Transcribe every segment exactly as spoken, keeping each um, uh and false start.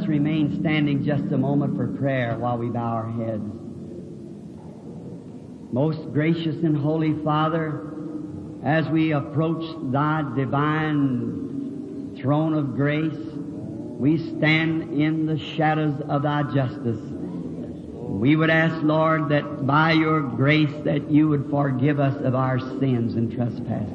remain standing just a moment for prayer while we bow our heads. Most gracious and holy Father, as we approach Thy divine throne of grace, we stand in the shadows of Thy justice. We would ask, Lord, that by Your grace that You would forgive us of our sins and trespasses.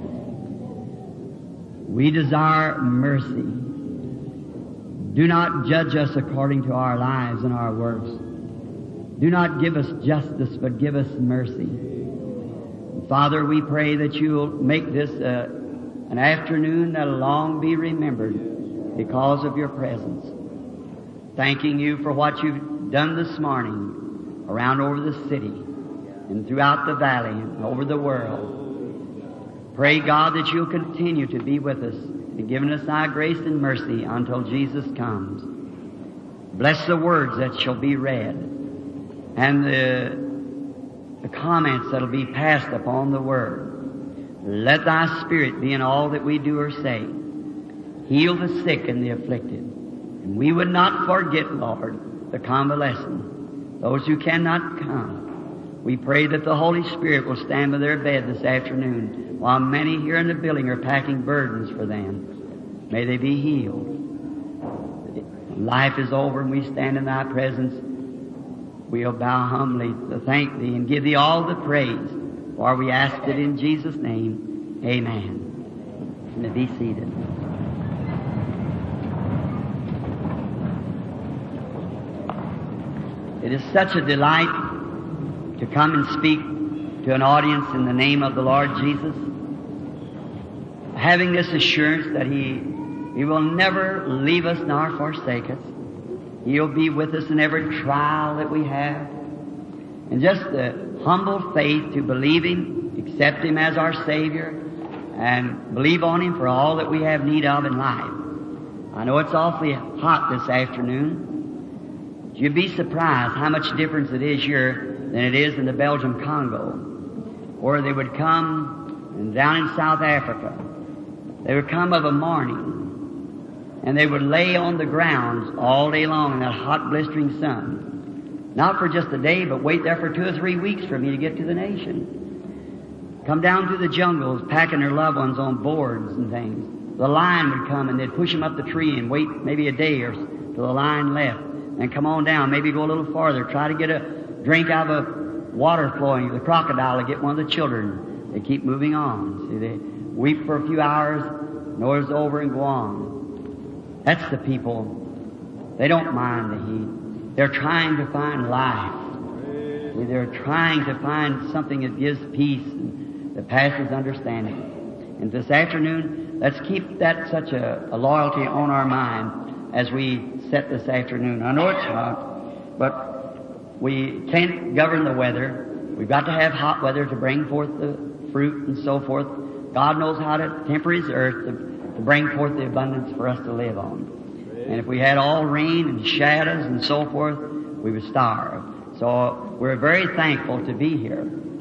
We desire mercy. Do not judge us according to our lives and our works. Do not give us justice, but give us mercy. Father, we pray that You'll make this uh, an afternoon that'll long be remembered because of Your presence. Thanking You for what You've done this morning around over the city and throughout the valley and over the world. Pray, God, that You'll continue to be with us and giving us Thy grace and mercy until Jesus comes. Bless the words that shall be read and the, the comments that'll be passed upon the Word. Let Thy Spirit be in all that we do or say. Heal the sick and the afflicted. And we would not forget, Lord, the convalescent, those who cannot come. We pray that the Holy Spirit will stand by their bed this afternoon while many here in the building are packing burdens for them. May they be healed. Life is over and we stand in Thy presence. We'll bow humbly to thank Thee and give Thee all the praise, for we ask it in Jesus' name. Amen. And be seated. It is such a delight to come and speak to an audience in the name of the Lord Jesus, having this assurance that He, He will never leave us nor forsake us. He'll be with us in every trial that we have. And just the humble faith to believe Him, accept Him as our Savior, and believe on Him for all that we have need of in life. I know it's awfully hot this afternoon. You'd be surprised how much difference it is here than it is in the Belgium Congo, where they would come, and down in South Africa, they would come of a morning, and they would lay on the grounds all day long in that hot, blistering sun. Not for just a day, but wait there for two or three weeks for me to get to the nation. Come down through the jungles, packing their loved ones on boards and things. The lion would come, and they'd push them up the tree and wait maybe a day or so till the lion left. And come on down, maybe go a little farther, try to get a drink out of a water flowing. The crocodile to get one of the children. They keep moving on. See, they weep for a few hours, know it's over, and go on. That's the people. They don't mind the heat. They're trying to find life. See, they're trying to find something that gives peace and that passes understanding. And this afternoon, let's keep that such a, a loyalty on our mind as we set this afternoon. I know it's hot, but we can't govern the weather. We've got to have hot weather to bring forth the fruit and so forth. God knows how to temper His earth to, to bring forth the abundance for us to live on. And if we had all rain and shadows and so forth, we would starve. So we're very thankful to be here.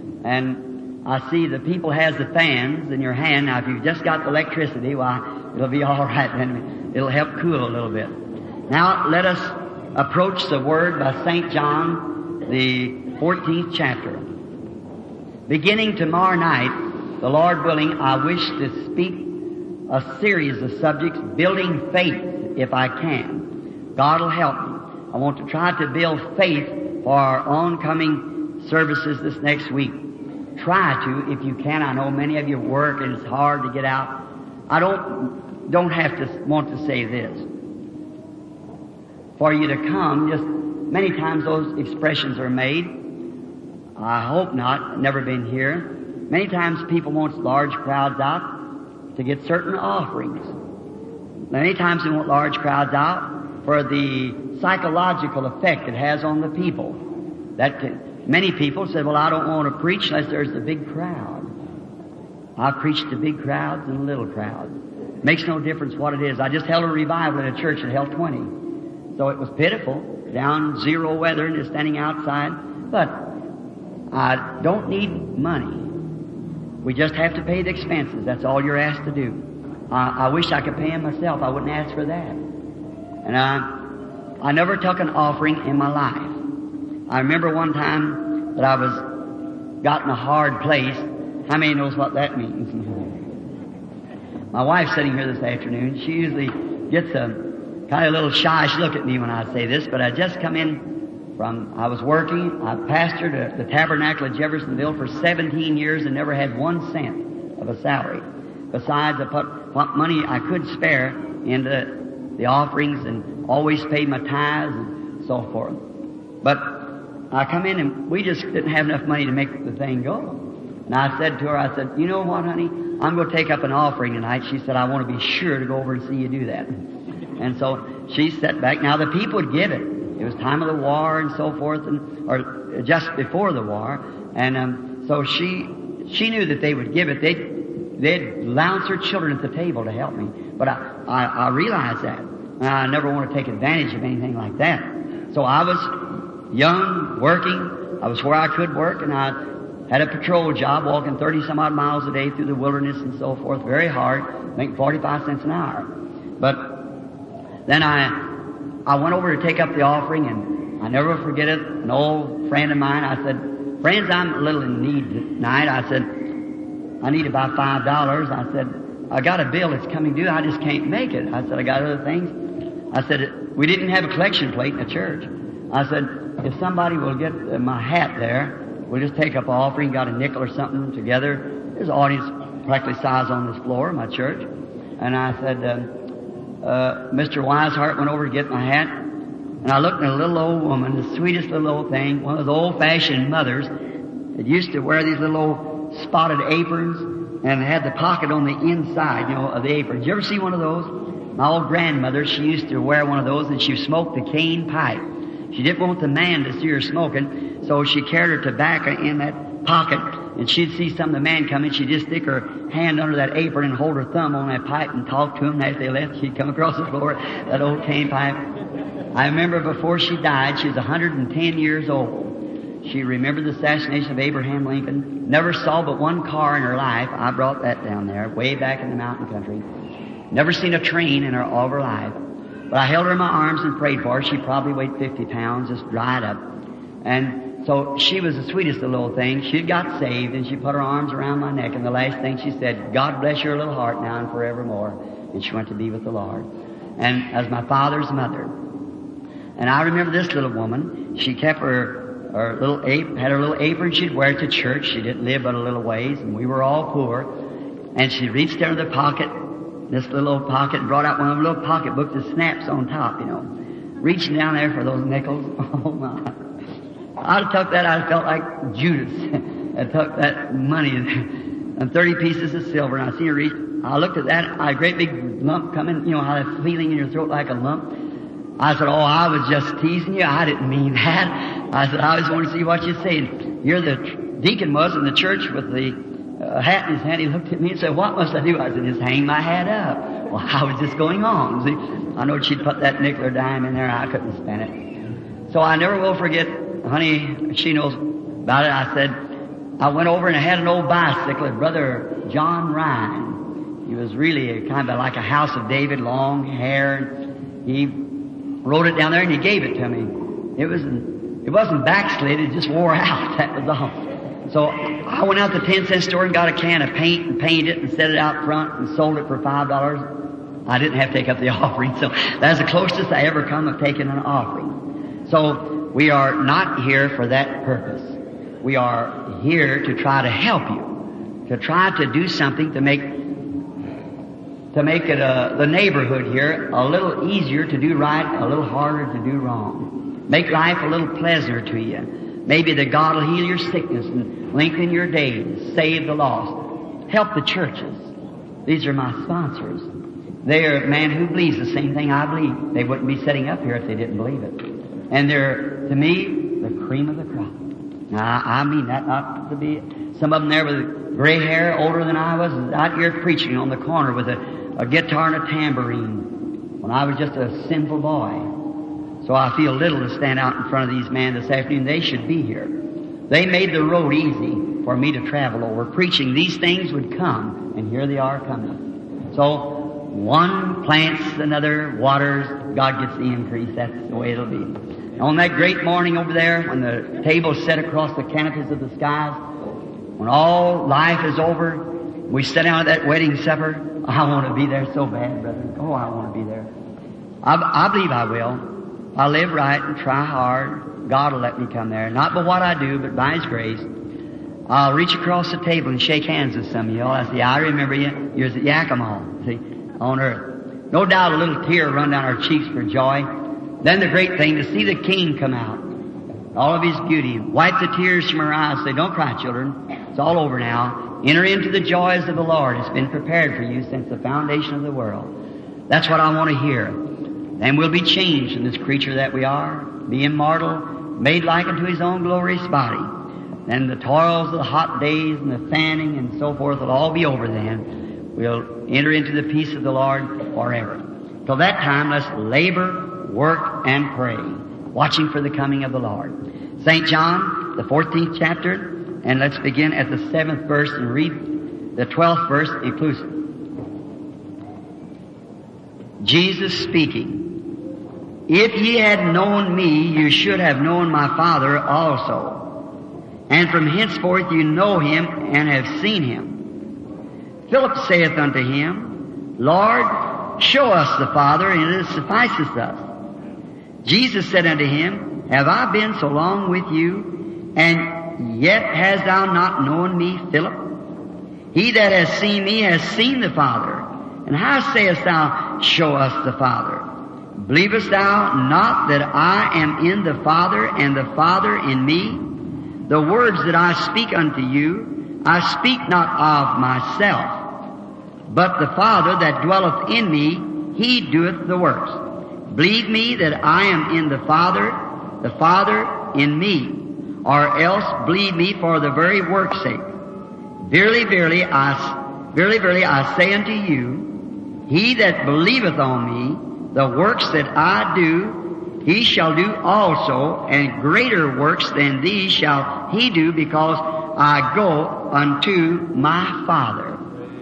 And I see the people has the fans in your hand. Now, if you've just got the electricity, why, it'll be all right then. It'll help cool a little bit. Now, let us approach the Word by Saint John, the fourteenth chapter. Beginning tomorrow night, the Lord willing, I wish to speak a series of subjects, building faith, if I can. God will help me. I want to try to build faith for our oncoming services this next week. Try to, if you can. I know many of you work and it's hard to get out. I don't, don't have to want to say this. For you to come, just many times those expressions are made. I hope not, never been here. Many times people want large crowds out to get certain offerings. Many times they want large crowds out for the psychological effect it has on the people. That can, many people say, well, I don't want to preach unless there's a big crowd. I preach to big crowds and little crowds. Makes no difference what it is. I just held a revival in a church that held twenty. So it was pitiful, down zero weather and just standing outside. But I don't need money. We just have to pay the expenses. That's all you're asked to do. I, I wish I could pay them myself. I wouldn't ask for that. And I, I never took an offering in my life. I remember one time that I was got in a hard place. How many knows what that means? My wife's sitting here this afternoon. She usually gets a kind of a little shy look at me when I say this, but I just come in from, I was working, I pastored at the Tabernacle at Jeffersonville for seventeen years and never had one cent of a salary. Besides, I put what money I could spare into the offerings and always paid my tithes and so forth. But I come in and we just didn't have enough money to make the thing go. And I said to her, I said, you know what, honey? I'm going to take up an offering tonight. She said, I want to be sure to go over and see you do that. And so she sat back. Now the people would give it. It was time of the war and so forth, and or just before the war. And um, so she she knew that they would give it. They'd, they'd lounge their children at the table to help me. But I, I, I realized that. And I never want to take advantage of anything like that. So I was young, working. I was where I could work, and I had a patrol job, walking thirty some odd miles a day through the wilderness and so forth. Very hard, making forty-five cents an hour. But then I I went over to take up the offering, and I never forget it. An old friend of mine, I said, friends, I'm a little in need tonight. I said, I need about five dollars. I said, I got a bill that's coming due. I just can't make it. I said, I got other things. I said, we didn't have a collection plate in the church. I said, if somebody will get my hat there, we'll just take up an offering, got a nickel or something together. There's an audience practically size on this floor in my church. And I said, um, Uh, Mister Wisehart went over to get my hat, and I looked at a little old woman, the sweetest little old thing, one of those old-fashioned mothers that used to wear these little old spotted aprons and had the pocket on the inside, you know, of the apron. Did you ever see one of those? My old grandmother, she used to wear one of those, and she smoked the cane pipe. She didn't want the man to see her smoking, so she carried her tobacco in that pocket, and she'd see some of the man coming, she'd just stick her hand under that apron and hold her thumb on that pipe and talk to him. And as they left, she'd come across the floor, that old cane pipe. I remember before she died, she was one hundred ten years old. She remembered the assassination of Abraham Lincoln. Never saw but one car in her life. I brought that down there, way back in the mountain country. Never seen a train in her all of her life. But I held her in my arms and prayed for her. She probably weighed fifty pounds, just dried up. And so she was the sweetest little thing. She'd got saved, and she put her arms around my neck, and the last thing she said, God bless your little heart now and forevermore. And she went to be with the Lord. And as my father's mother. And I remember this little woman. She kept her, her little apron, had her little apron she'd wear to church. She didn't live but a little ways, and we were all poor. And she reached into the pocket, this little old pocket, and brought out one of them little pocketbooks that snaps on top, you know. Reaching down there for those nickels. Oh, my. I'd have took that, I'd have felt like Judas. I took that money and thirty pieces of silver, and I seen her reach. I looked at that, I had a great big lump coming, you know, how that feeling in your throat like a lump. I said, oh, I was just teasing you. I didn't mean that. I said, I just wanted to see what you're saying. You're the deacon was in the church with the uh, hat in his hand. He looked at me and said, what must I do? I said, just hang my hat up. Well, how was this going on? See, I know she'd put that nickel or dime in there. I couldn't spend it. So I never will forget, honey, she knows about it. I said, I went over and I had an old bicycle of Brother John Ryan. He was really a, kind of like a House of David, long hair. He rode it down there and he gave it to me. It wasn't, it wasn't backslid, it just wore out. That was all. So I went out to the ten cent store and got a can of paint and painted it and set it out front and sold it for five dollars. I didn't have to take up the offering, so that's the closest I ever come of taking an offering. So we are not here for that purpose. We are here to try to help you, to try to do something to make to make it uh, the neighborhood here a little easier to do right, a little harder to do wrong. Make life a little pleasanter to you. Maybe that God will heal your sickness and lengthen your days, save the lost. Help the churches. These are my sponsors. They are a man who believes the same thing I believe. They wouldn't be sitting up here if they didn't believe it. And they're, to me, the cream of the crop. Now, I mean that not to be, some of them there with gray hair, older than I was, out here preaching on the corner with a, a guitar and a tambourine when I was just a sinful boy. So I feel little to stand out in front of these men this afternoon. They should be here. They made the road easy for me to travel over. Preaching these things would come, and here they are coming. So One plants, another waters, God gets the increase. That's the way it'll be. On that great morning over there, when the table's set across the canopies of the skies, when all life is over, we sit down at that wedding supper. I want to be there so bad, brother. Oh, I want to be there. I, I believe I will. I live right and try hard. God will let me come there. Not by what I do, but by His grace. I'll reach across the table and shake hands with some of y'all. I say, I remember you. You're at Yakima, see, on earth. No doubt a little tear run down our cheeks for joy. Then the great thing, to see the King come out. All of His beauty. Wipe the tears from our eyes. Say, don't cry, children. It's all over now. Enter into the joys of the Lord. It's been prepared for you since the foundation of the world. That's what I want to hear. And we'll be changed in this creature that we are. Be immortal, made like unto His own glorious body. And the toils of the hot days and the fanning and so forth will all be over then. We'll enter into the peace of the Lord forever. Till that time, let's labor, work, and pray, watching for the coming of the Lord. Saint John, the fourteenth chapter, and let's begin at the seventh verse and read the twelfth verse inclusive. Jesus speaking, If ye had known me, you should have known my Father also. And from henceforth you know Him and have seen Him. Philip saith unto Him, Lord, show us the Father, and it sufficeth us. Jesus said unto him, Have I been so long with you, and yet hast thou not known me, Philip? He that has seen me has seen the Father. And how sayest thou, Show us the Father? Believest thou not that I am in the Father, and the Father in me? The words that I speak unto you, I speak not of myself, but the Father that dwelleth in me, He doeth the works. Believe me that I am in the Father, the Father in me, or else believe me for the very work's sake. Verily, verily, I, verily, verily, I say unto you, he that believeth on me, the works that I do, he shall do also, and greater works than these shall he do, because I go unto my Father.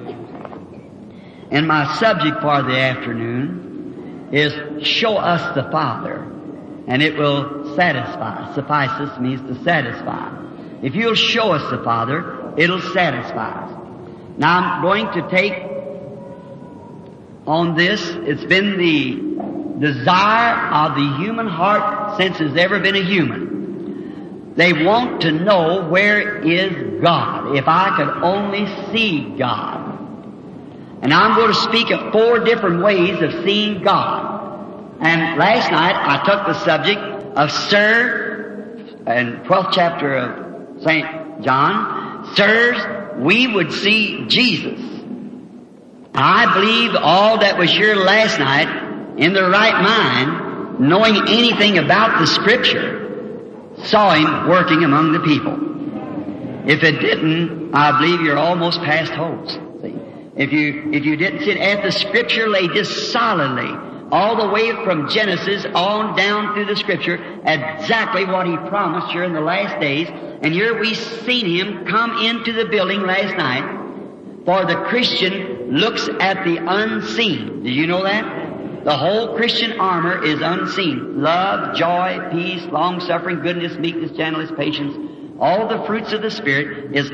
And my subject for the afternoon is Show us the Father, and it will satisfy. Suffices means to satisfy. If you'll show us the Father, it'll satisfy us. Now I'm going to take on this, it's been the desire of the human heart since there's ever been a human. They want to know, where is God? If I could only see God. And I'm going to speak of four different ways of seeing God. And last night I took the subject of Sir, in twelfth chapter of Saint John, Sirs, we would see Jesus. I believe all that was here last night in their right mind, knowing anything about the Scripture, saw Him working among the people. If it didn't, I believe you're almost past hopes. See? If you, if you didn't sit at the Scripture lay just solidly, all the way from Genesis on down through the Scripture, exactly what He promised here in the last days. And here we seen Him come into the building last night. For the Christian looks at the unseen. Did you know that? The whole Christian armor is unseen. Love, joy, peace, long-suffering, goodness, meekness, gentleness, patience. All the fruits of the Spirit is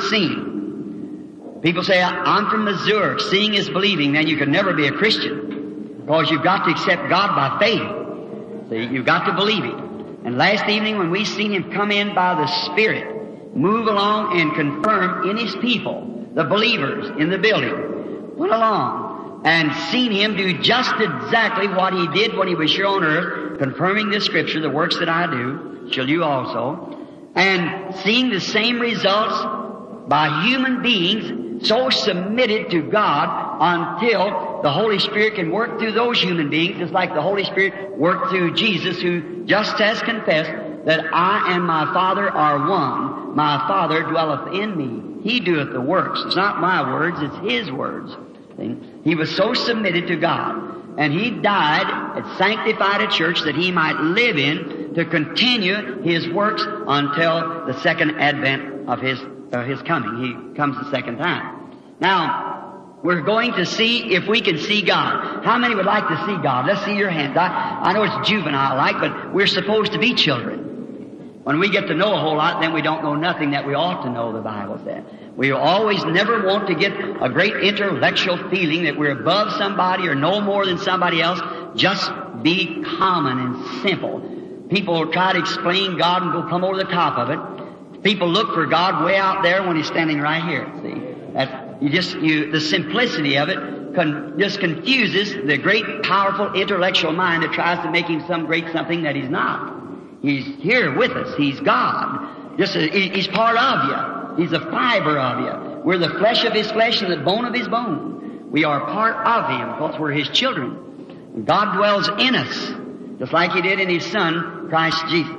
unseen. People say, I'm from Missouri. Seeing is believing. Then you can never be a Christian. Because you've got to accept God by faith. See, you've got to believe Him. And last evening when we seen Him come in by the Spirit, move along and confirm in His people, the believers in the building, went along and seen Him do just exactly what He did when He was here on earth, confirming the Scripture, the works that I do, shall you also, and seeing the same results by human beings so submitted to God until the Holy Spirit can work through those human beings, just like the Holy Spirit worked through Jesus, who just has confessed that I and my Father are one. My Father dwelleth in me. He doeth the works. It's not my words, it's His words. See? He was so submitted to God. And He died and sanctified a church that He might live in to continue His works until the second advent of His, uh, His coming. He comes the second time. Now, we're going to see if we can see God. How many would like to see God? Let's see your hands. I, I know it's juvenile like, but we're supposed to be children. When we get to know a whole lot, then we don't know nothing that we ought to know, the Bible said. We always never want to get a great intellectual feeling that we're above somebody or know more than somebody else. Just be common and simple. People try to explain God and go plumb over the top of it. People look for God way out there when He's standing right here. See, that you just you the simplicity of it con, just confuses the great, powerful intellectual mind that tries to make Him some great something that He's not. He's here with us. He's God. Just a, He's part of you. He's a fiber of you. We're the flesh of His flesh and the bone of His bone. We are part of Him because we're His children. And God dwells in us, just like He did in His Son, Christ Jesus.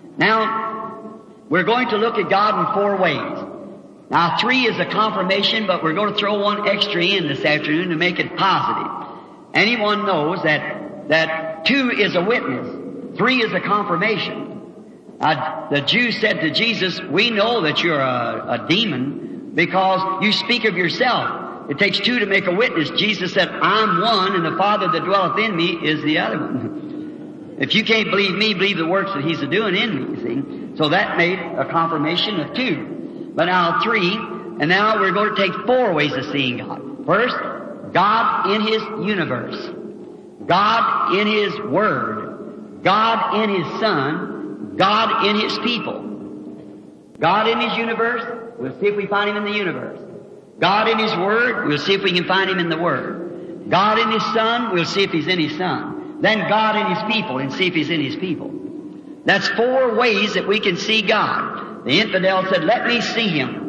Now, we're going to look at God in four ways. Now, three is a confirmation, but we're going to throw one extra in this afternoon to make it positive. Anyone knows that, that two is a witness. Three is a confirmation. Uh, the Jews said to Jesus, we know that you're a, a demon because you speak of yourself. It takes two to make a witness. Jesus said, I'm one, and the Father that dwelleth in me is the other one. If you can't believe me, believe the works that He's doing in me, see? So that made a confirmation of two. But now three, and now we're going to take four ways of seeing God. First, God in His universe. God in His Word. God in His Son, God in His people. God in His universe, we'll see if we find Him in the universe. God in His Word, we'll see if we can find Him in the Word. God in His Son, we'll see if He's in His Son. Then God in His people, and see if He's in His people. That's four ways that we can see God. The infidel said, let me see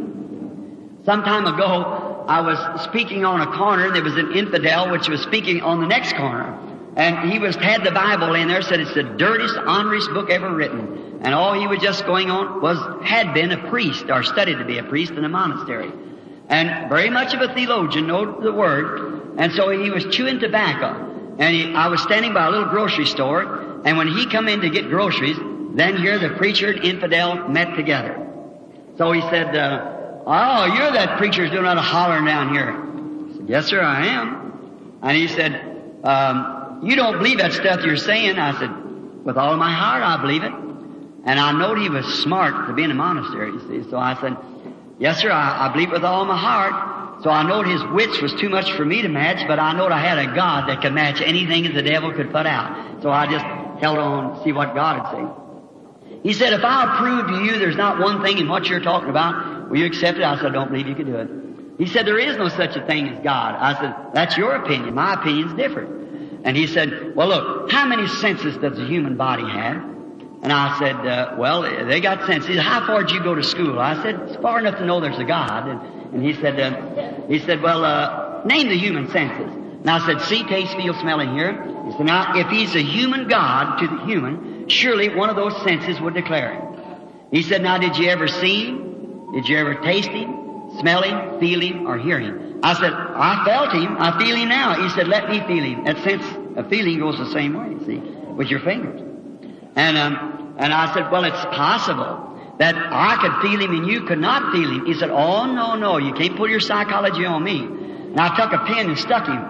Him. Some time ago, I was speaking on a corner, and there was an infidel which was speaking on the next corner. And he was had the Bible in there, said it's the dirtiest, honoriest book ever written. And all he was just going on was, had been a priest, or studied to be a priest in a monastery. And very much of a theologian, know the Word. And so he was chewing tobacco. And he, I was standing by a little grocery store, and when he come in to get groceries, then here the preacher and infidel met together. So he said, uh, oh, you're that preacher who's doing a lot of hollering down here. I said, yes, sir, I am. And he said, um, you don't believe that stuff you're saying. I said, with all my heart I believe it. And I knowed he was smart to be in a monastery, you see. So I said, yes, sir, I, I believe with all my heart. So I knowed his wits was too much for me to match, but I knowed I had a God that could match anything that the devil could put out. So I just held on to see what God would say. He said, if I'll prove to you there's not one thing in what you're talking about, will you accept it? I said, I don't believe you can do it. He said, there is no such a thing as God. I said, that's your opinion. My opinion's different. And he said, well, look, how many senses does the human body have? And I said, uh, well, they got senses. He said, how far did you go to school? I said, it's far enough to know there's a God. And, and he said, uh, he said, well, uh, name the human senses. And I said, see, taste, feel, smell, and hear. He said, now, if He's a human God to the human, surely one of those senses would declare Him. He said, now, did you ever see Him? Did you ever taste Him, smell Him, feel Him, or hear Him? I said, I felt Him. I feel Him now. He said, let me feel Him. That sense of feeling goes the same way, see, with your fingers. And, um, and I said, well, it's possible that I could feel Him and you could not feel Him. He said, oh, no, no, you can't pull your psychology on me. And I took a pin and stuck him.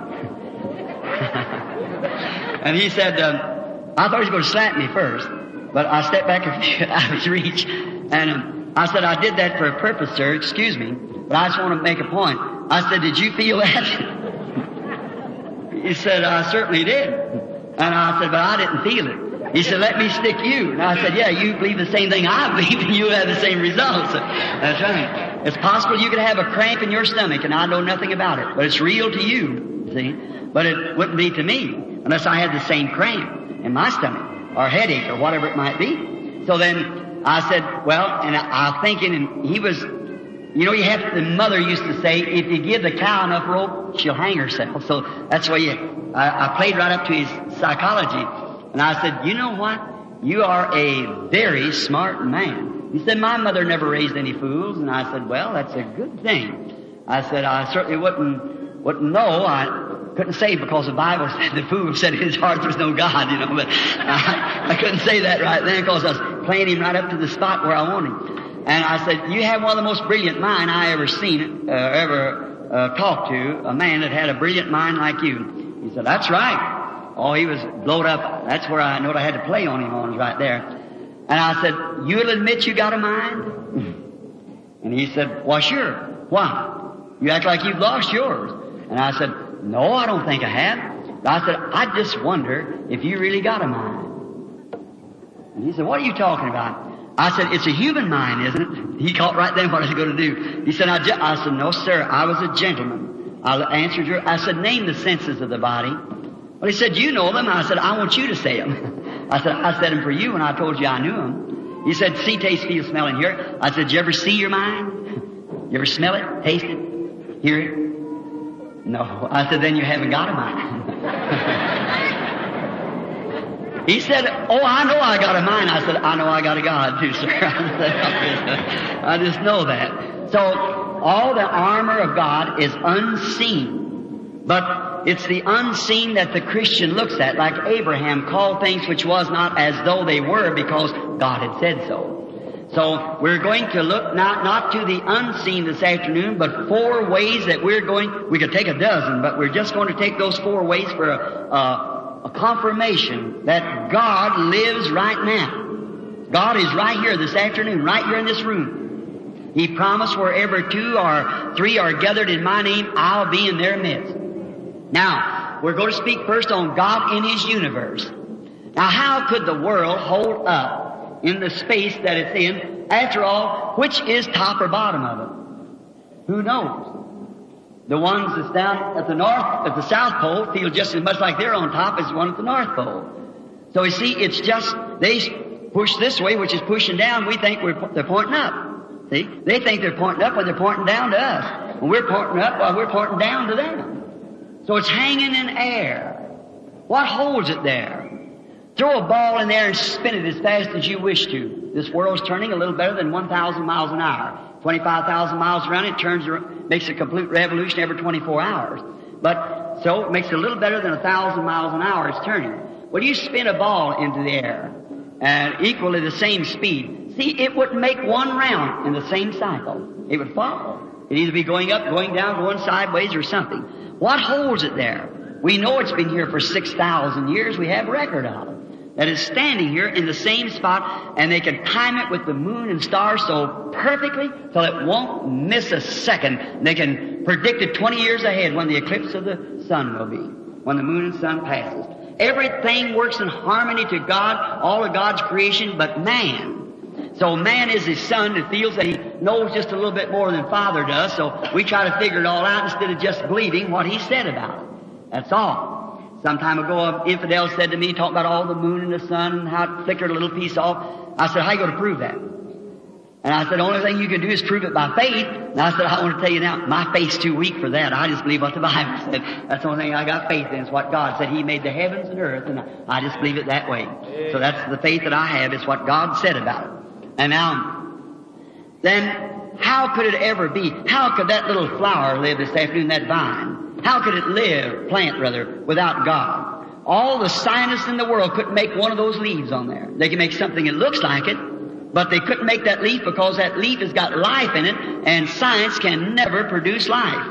And he said, um, I thought he was going to slap me first, but I stepped back out of his reach. And um, I said, I did that for a purpose, sir, excuse me, but I just want to make a point. I said, did you feel that? He said, I certainly did. And I said, but I didn't feel it. He said, let me stick you. And I said, yeah, you believe the same thing I believe, and you have the same results. That's right. It's possible you could have a cramp in your stomach, and I know nothing about it, but it's real to you, see? But it wouldn't be to me unless I had the same cramp in my stomach, or headache, or whatever it might be. So then I said, well, and I, I was thinking, and he was, you know, you have to, the mother used to say, if you give the cow enough rope, she'll hang herself. So that's why you, I, I played right up to his psychology. And I said, you know what? You are a very smart man. He said, my mother never raised any fools. And I said, well, that's a good thing. I said, I certainly wouldn't, wouldn't know. I couldn't say because the Bible said the fool said in his heart there's no God, you know, but I, I couldn't say that right then because I was playing him right up to the spot where I want him. And I said, you have one of the most brilliant minds I ever seen, uh, ever uh, talked to a man that had a brilliant mind like you. He said, that's right. Oh, he was blowed up. That's where I knowed I had to play on him on right there. And I said, you'll admit you got a mind? And he said, well, sure. Why? You act like you've lost yours. And I said, no, I don't think I have. I said, I just wonder if you really got a mind. And he said, what are you talking about? I said, it's a human mind, isn't it? He caught right then what I was going to do. He said, I, ju- I said, no, sir, I was a gentleman. I answered your, I said, name the senses of the body. Well, he said, you know them. I said, I want you to say them. I said, I said them for you when I told you I knew them. He said, see, taste, feel, smell, and hear. I said, you ever see your mind? You ever smell it, taste it, hear it? No. I said, then you haven't got a mind. He said, oh, I know I got a mind. I said, I know I got a God too, sir. I just know that. So, all the armor of God is unseen. But it's the unseen that the Christian looks at, like Abraham called things which was not as though they were because God had said so. So we're going to look not, not to the unseen this afternoon, but four ways that we're going, we could take a dozen, but we're just going to take those four ways for a, a, a confirmation that God lives right now. God is right here this afternoon, right here in this room. He promised wherever two or three are gathered in my name, I'll be in their midst. Now, we're going to speak first on God in His universe. Now, how could the world hold up in the space that it's in? After all, which is top or bottom of it? Who knows? The ones that's down at the north, at the South Pole, feel just as much like they're on top as the one at the North Pole. So you see, it's just, they push this way, which is pushing down. We think we're, they're pointing up. See? They think they're pointing up when they're pointing down to us. When we're pointing up while we're pointing down to them. So it's hanging in air. What holds it there? Throw a ball in there and spin it as fast as you wish to. This world's turning a little better than one thousand miles an hour. twenty-five thousand miles around it turns, makes a complete revolution every twenty-four hours. But, so it makes it a little better than one thousand miles an hour it's turning. Well, you spin a ball into the air and equally the same speed. See, it wouldn't make one round in the same cycle. It would fall. It'd either be going up, going down, going sideways or something. What holds it there? We know it's been here for six thousand years. We have record of it. That is standing here in the same spot, and they can time it with the moon and stars so perfectly till it won't miss a second. They can predict it twenty years ahead when the eclipse of the sun will be, when the moon and sun passes. Everything works in harmony to God, all of God's creation, but man. So man is his son and feels that he knows just a little bit more than Father does, so we try to figure it all out instead of just believing what he said about it. That's all. Some time ago, an infidel said to me, talking about all the moon and the sun and how it flickered a little piece off. I said, how are you going to prove that? And I said, the only thing you can do is prove it by faith. And I said, I want to tell you now, my faith's too weak for that. I just believe what the Bible said. That's the only thing I got faith in. It's what God said. He made the heavens and earth, and I just believe it that way. So that's the faith that I have. It's what God said about it. And now, then, how could it ever be? How could that little flower live this afternoon, that vine? How could it live, plant rather, without God? All the scientists in the world couldn't make one of those leaves on there. They can make something that looks like it, but they couldn't make that leaf because that leaf has got life in it, and science can never produce life.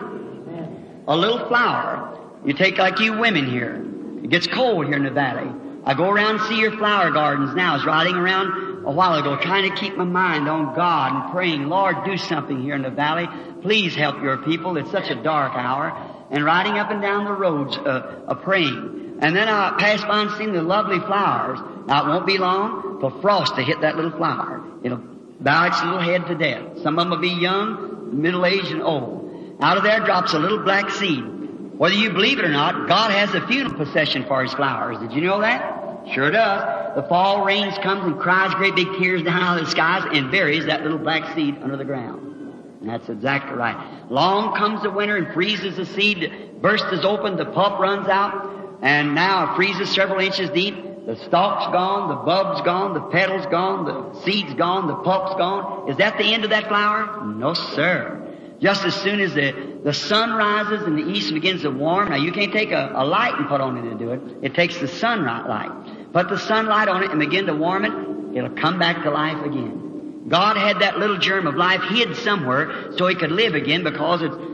A little flower. You take like you women here. It gets cold here in the valley. I go around and see your flower gardens now. I was riding around a while ago trying to keep my mind on God and praying, Lord, do something here in the valley. Please help your people. It's such a dark hour. And riding up and down the roads, uh, uh, praying. And then I passed by and seen the lovely flowers. Now, it won't be long for frost to hit that little flower. It'll bow its little head to death. Some of them will be young, middle-aged, and old. Out of there drops a little black seed. Whether you believe it or not, God has a funeral procession for His flowers. Did you know that? Sure does. The fall rains comes and cries great big tears down out of the skies and buries that little black seed under the ground. And that's exactly right. Long comes the winter and freezes the seed, bursts is open, the pulp runs out, and now it freezes several inches deep. The stalk's gone, the bulb's gone, the petal's gone, the seed's gone, the pulp's gone. Is that the end of that flower? No, sir. Just as soon as the, the sun rises and the east begins to warm, now you can't take a, a light and put on it to do it. It takes the sunlight light. Put the sunlight on it and begin to warm it, it'll come back to life again. God had that little germ of life hid somewhere so it could live again because it's, it,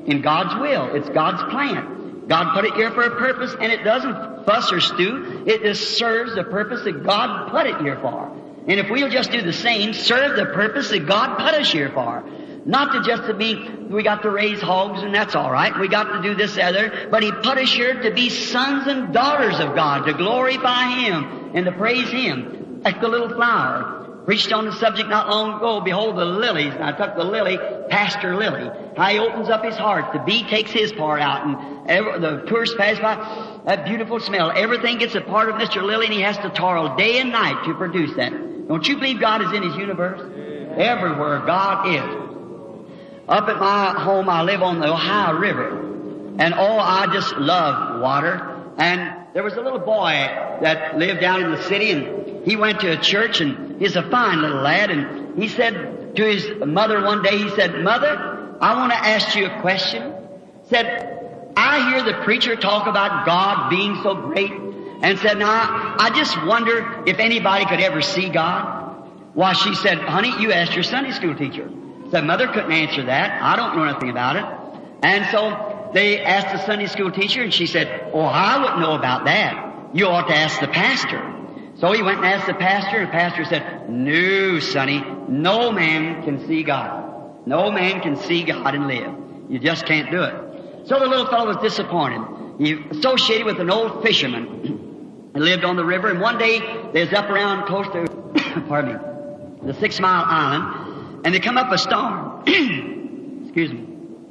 in God's will. It's God's plan. God put it here for a purpose, and it doesn't fuss or stew. It just serves the purpose that God put it here for. And if we'll just do the same, serve the purpose that God put us here for. Not to just to be, we got to raise hogs and that's all right. We got to do this other. But He put us here to be sons and daughters of God, to glorify Him and to praise Him. Like the little flower. Preached on the subject not long ago, behold the lilies. And I took the lily, Pastor Lily. How he opens up his heart. The bee takes his part out and every, the tourists pass by. That beautiful smell. Everything gets a part of Mister Lily and he has to toil day and night to produce that. Don't you believe God is in His universe? Everywhere God is. Up at my home, I live on the Ohio River. And oh, I just love water. And there was a little boy that lived down in the city, and he went to a church, and he's a fine little lad, and he said to his mother one day, he said, Mother, I want to ask you a question. Said, I hear the preacher talk about God being so great, and said, now, I just wonder if anybody could ever see God. Why, she said, honey, you asked your Sunday school teacher. Said, Mother couldn't answer that. I don't know nothing about it. And so they asked the Sunday school teacher, and she said, oh, I wouldn't know about that. You ought to ask the pastor. So he went and asked the pastor, and the pastor said, no, sonny, no man can see God. No man can see God and live. You just can't do it. So the little fellow was disappointed. He associated with an old fisherman. He lived on the river, and one day they was up around close to, pardon me, the Six Mile Island, and they come up a storm. Excuse me.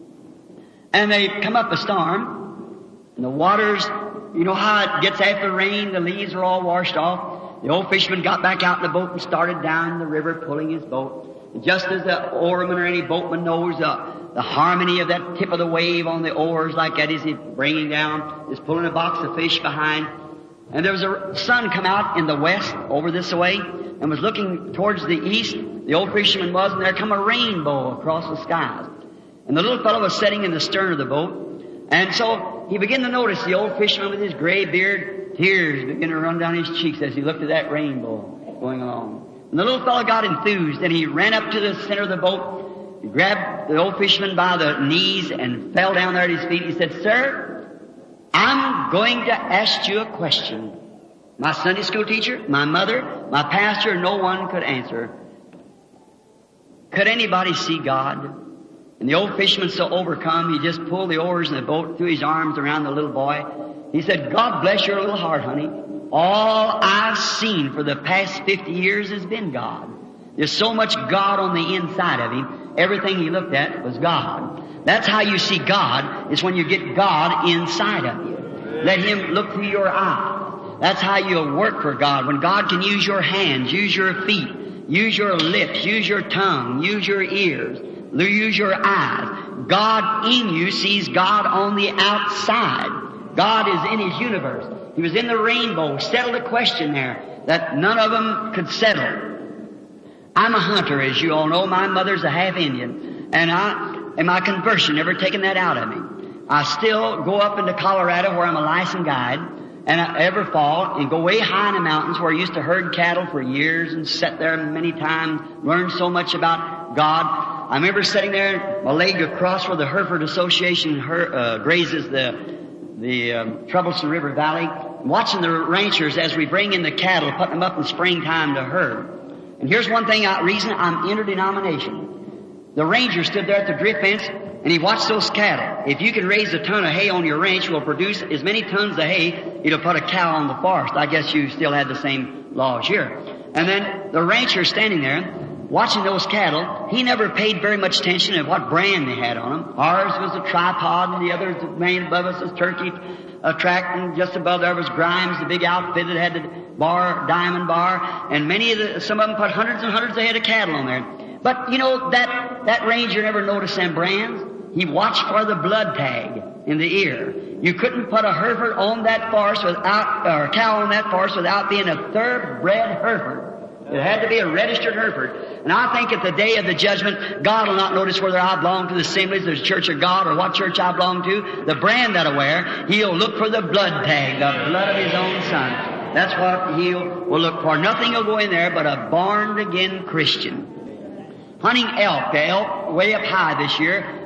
And they come up a storm, and the waters, you know how it gets after the rain, the leaves are all washed off. The old fisherman got back out in the boat and started down the river pulling his boat. And just as the oarman or any boatman knows uh, the harmony of that tip of the wave on the oars like that is bringing down, is pulling a box of fish behind. And there was a sun come out in the west over this way and was looking towards the east. The old fisherman was, and there come a rainbow across the skies. And the little fellow was sitting in the stern of the boat. And so he began to notice the old fisherman with his gray beard. Tears began to run down his cheeks as he looked at that rainbow going along. And the little fellow got enthused, and he ran up to the center of the boat. He grabbed the old fisherman by the knees and fell down there at his feet. He said, Sir, I'm going to ask you a question. My Sunday school teacher, my mother, my pastor, no one could answer. Could anybody see God? And the old fisherman, so overcome, he just pulled the oars in the boat, threw his arms around the little boy. He said, God bless your little heart, honey. All I've seen for the past fifty years has been God. There's so much God on the inside of him. Everything he looked at was God. That's how you see God, is when you get God inside of you. Let Him look through your eyes. That's how you'll work for God. When God can use your hands, use your feet, use your lips, use your tongue, use your ears, use your eyes. God in you sees God on the outside. God is in His universe. He was in the rainbow, settled a question there that none of them could settle. I'm a hunter, as you all know. My mother's a half Indian. And I, in my conversion, never taken that out of me. I still go up into Colorado where I'm a licensed guide. And I every fall and go way high in the mountains where I used to herd cattle for years and sat there many times, learned so much about God. I remember sitting there, my leg across where the Hereford Association her, uh, grazes the the um, Troublesome River Valley, watching the ranchers as we bring in the cattle, putting them up in springtime to herd. And here's one thing, I, reason I'm interdenomination. The ranger stood there at the drift fence, and he watched those cattle. If you can raise a ton of hay on your ranch, will produce as many tons of hay, it'll put a cow on the forest. I guess you still had the same laws here. And then the rancher standing there, watching those cattle, he never paid very much attention to what brand they had on them. Ours was a tripod, and the others, the main above us was turkey a track, and just above there was Grimes, the big outfit that had the bar, diamond bar, and many of the, some of them put hundreds and hundreds of head of cattle on there. But, you know, that, that ranger never noticed them brands. He watched for the blood tag in the ear. You couldn't put a Hereford on that forest without, or a cow on that forest without being a thoroughbred Hereford. It had to be a registered Hereford. And I think at the day of the judgment, God will not notice whether I belong to the Assemblies, the Church of God, or what church I belong to. The brand that I wear, He'll look for the blood tag, the blood of His own Son. That's what He will look for. Nothing will go in there but a born-again Christian. Hunting elk, the elk way up high this year,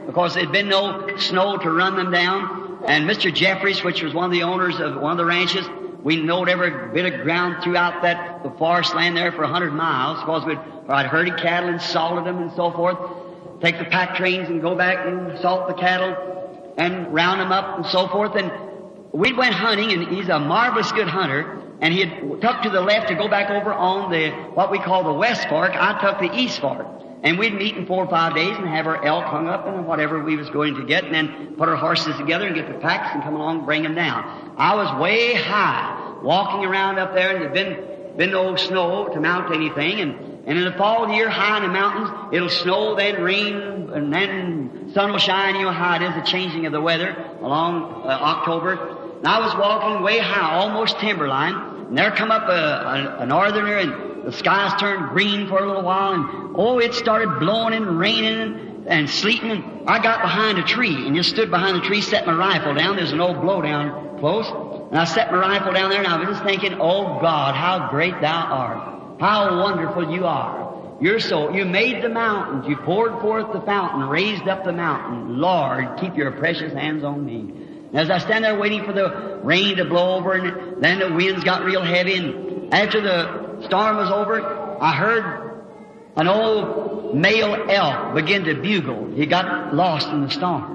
because there'd been no snow to run them down. And Mister Jeffries, which was one of the owners of one of the ranches, we knowed every bit of ground throughout that the forest land there for a hundred miles, because we'd I'd herded cattle and salted them and so forth. Take the pack trains and go back and salt the cattle and round them up and so forth. And we went hunting, and he's a marvelous good hunter. And he had tucked to the left to go back over on the what we call the West Fork. I took the East Fork. And we'd meet in four or five days and have our elk hung up and whatever we was going to get, and then put our horses together and get the packs and come along and bring them down. I was way high, walking around up there, and there'd been, been no snow to mount anything. And, and in the fall of the year, high in the mountains, it'll snow, then rain, and then sun will shine. You know how it is, the changing of the weather along uh, October. And I was walking way high, almost timberline, and there come up a, a, a northerner, and the skies turned green for a little while, and oh, it started blowing and raining and, and sleeting, and I got behind a tree and just stood behind the tree, set my rifle down. There's an old blowdown close, and I set my rifle down there, and I was just thinking, oh God, how great thou art. How wonderful you are. You're so, you made the mountains, you poured forth the fountain, raised up the mountain. Lord, keep your precious hands on me. And as I stand there waiting for the rain to blow over, and then the winds got real heavy, and after the storm was over, I heard an old male elk begin to bugle. He got lost in the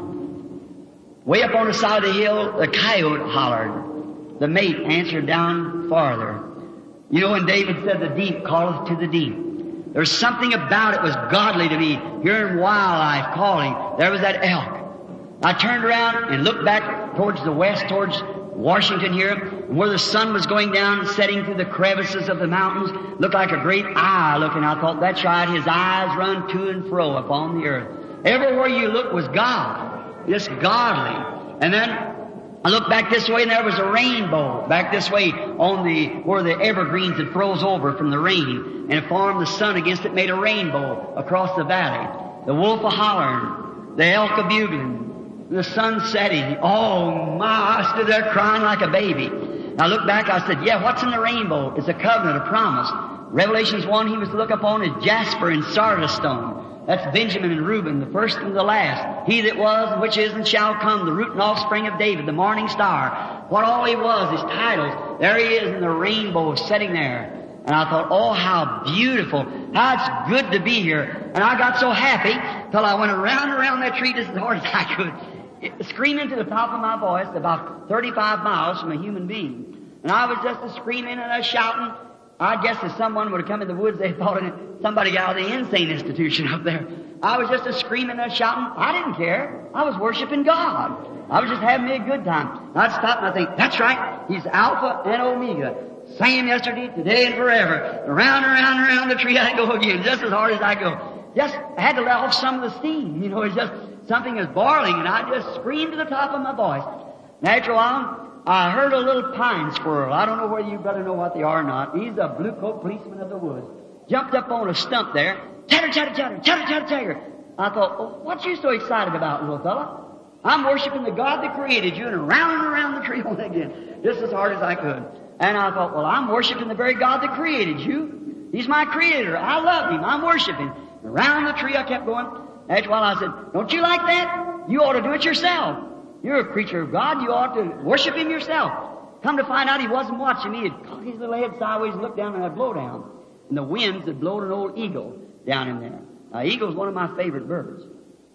storm. Way up on the side of the hill, the coyote hollered. The mate answered down farther. You know, when David said, the deep calleth to the deep. There's something about it was godly to me, hearing wildlife calling. There was that elk. I turned around and looked back towards the west, towards Washington here, where the sun was going down and setting through the crevices of the mountains. Looked like a great eye looking. I thought, that's right, his eyes run to and fro upon the earth. Everywhere you looked was God, just godly. And then I looked back this way, and there was a rainbow back this way on the where the evergreens had froze over from the rain, and it formed the sun against it, made a rainbow across the valley. The wolf a hollering, the elk a bugling, the sun setting. Oh my, I stood there crying like a baby. I looked back, I said, yeah, what's in the rainbow? It's a covenant, a promise. Revelations one, he was to look upon as jasper and sardis stone. That's Benjamin and Reuben, the first and the last. He that was, and which is, and shall come, the root and offspring of David, the morning star. What all he was, his titles. There he is in the rainbow sitting there. And I thought, oh, how beautiful. How it's good to be here. And I got so happy till I went around and around that tree just as hard as I could, screaming to the top of my voice, about thirty-five miles from a human being. And I was just a screaming and a shouting. I guess if someone would have come in the woods, they thought it, somebody got out of the insane institution up there. I was just a screaming and a shouting. I didn't care. I was worshiping God. I was just having me a good time. I'd stop and I'd think, that's right. He's Alpha and Omega. Same yesterday, today, and forever. Around and around and around the tree I go again, just as hard as I go. Just I had to let off some of the steam. You know, it's just something is boiling, and I just screamed to the top of my voice. And after a while, I heard a little pine squirrel. I don't know whether you better know what they are or not. He's a blue coat policeman of the woods. Jumped up on a stump there. Chatter, chatter, chatter, chatter, chatter, chatter. I thought, oh, what you so excited about, little fella? I'm worshiping the God that created you, and around and around the tree again, just as hard as I could. And I thought, well, I'm worshiping the very God that created you. He's my creator. I love him. I'm worshiping. Around the tree I kept going. After a while I said, don't you like that? You ought to do it yourself. You're a creature of God. You ought to worship him yourself. Come to find out he wasn't watching me. He'd cock his little head sideways and look down and I'd blow down. And the winds had blown an old eagle down in there. Now, eagle's one of my favorite birds.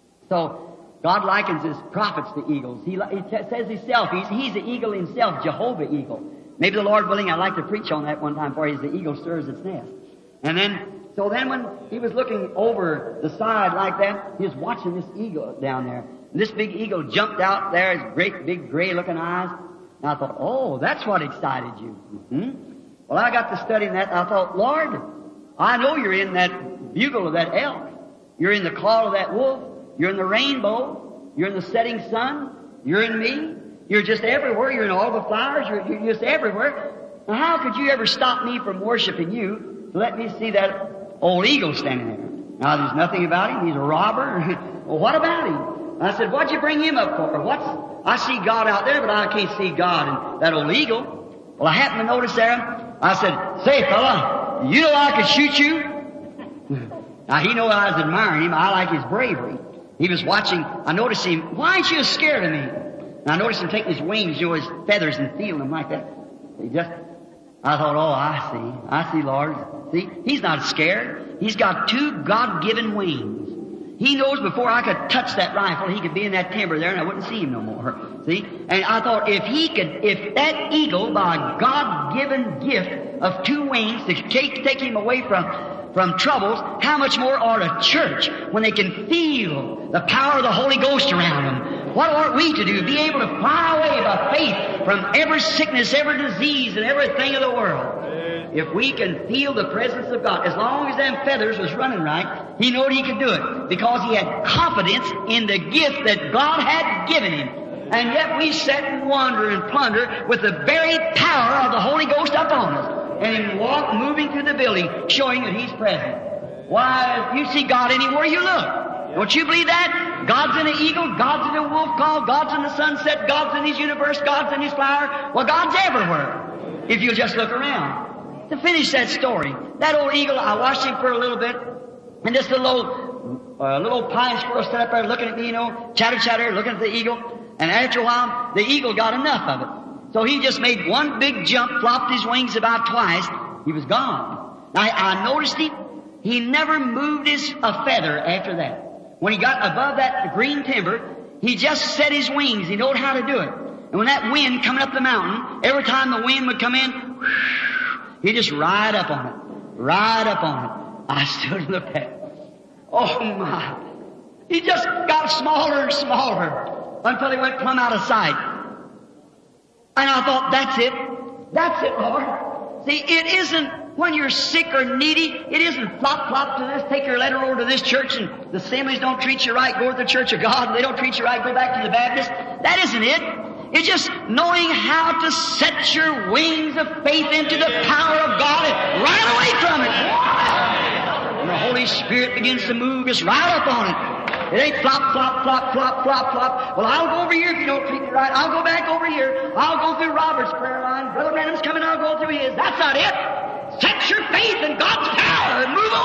So, God likens his prophets to eagles. He, he t- says himself, he's, he's the eagle himself, Jehovah Eagle. Maybe the Lord willing, I'd like to preach on that one time for you, as the eagle stirs its nest. And then, so then when he was looking over the side like that, he was watching this eagle down there. And this big eagle jumped out there, his great big gray looking eyes. And I thought, oh, that's what excited you. Mm-hmm. Well, I got to studying that, and I thought, Lord, I know you're in that bugle of that elk. You're in the call of that wolf. You're in the rainbow. You're in the setting sun. You're in me. You're just everywhere. You're in all the flowers. You're, you're just everywhere. Now, how could you ever stop me from worshiping you to let me see that old eagle standing there? Now, there's nothing about him. He's a robber. Well, what about him? I said, what'd you bring him up for? What's, I see God out there, but I can't see God in that old eagle. Well, I happened to notice there. I said, say, fella, you know I could shoot you? Now, he knew I was admiring him. I like his bravery. He was watching. I noticed him. Why aren't you scared of me? And I noticed him taking his wings, you know, his feathers, and feeling them like that. He just, I thought, oh, I see. I see, Lord. See, he's not scared. He's got two God-given wings. He knows before I could touch that rifle, he could be in that timber there and I wouldn't see him no more. See? And I thought if he could, if that eagle, by a God-given gift of two wings to take, take him away from, from troubles, how much more ought a church when they can feel the power of the Holy Ghost around them? What ought we to do? Be able to fly away by faith from every sickness, every disease, and everything of the world. If we can feel the presence of God, as long as them feathers was running right, he knew he could do it because he had confidence in the gift that God had given him. And yet we sit and wander and plunder with the very power of the Holy Ghost upon us, and him walk moving through the building, showing that he's present. Why, you see God anywhere you look. Don't you believe that? God's in the eagle, God's in the wolf call, God's in the sunset, God's in His universe, God's in His flower. Well, God's everywhere if you'll just look around. To finish that story, that old eagle, I watched him for a little bit, and this little old, uh, little pine squirrel stood up there looking at me, you know, chatter, chatter, looking at the eagle, and after a while, the eagle got enough of it. So he just made one big jump, flopped his wings about twice, he was gone. Now, I noticed him, he never moved his a feather after that. When he got above that green timber, he just set his wings, he knew how to do it. And when that wind coming up the mountain, every time the wind would come in, whoosh, he just ride up on it, ride up on it. I stood and looked at it. Oh my. He just got smaller and smaller until he went plumb out of sight. And I thought, that's it. That's it, Lord. See, it isn't when you're sick or needy, it isn't flop, flop to this, take your letter over to this church and the assemblies don't treat you right, go to the Church of God, they don't treat you right, go back to the Baptist. That isn't it. It's just knowing how to set your wings of faith into the power of God and ride away from it. And the Holy Spirit begins to move, just ride up on it. It ain't flop, flop, flop, flop, flop, flop. Well, I'll go over here if you don't treat me right. I'll go back over here. I'll go through Robert's prayer line. Brother Branham's coming, I'll go through his. That's not it. Set your faith in God's power and move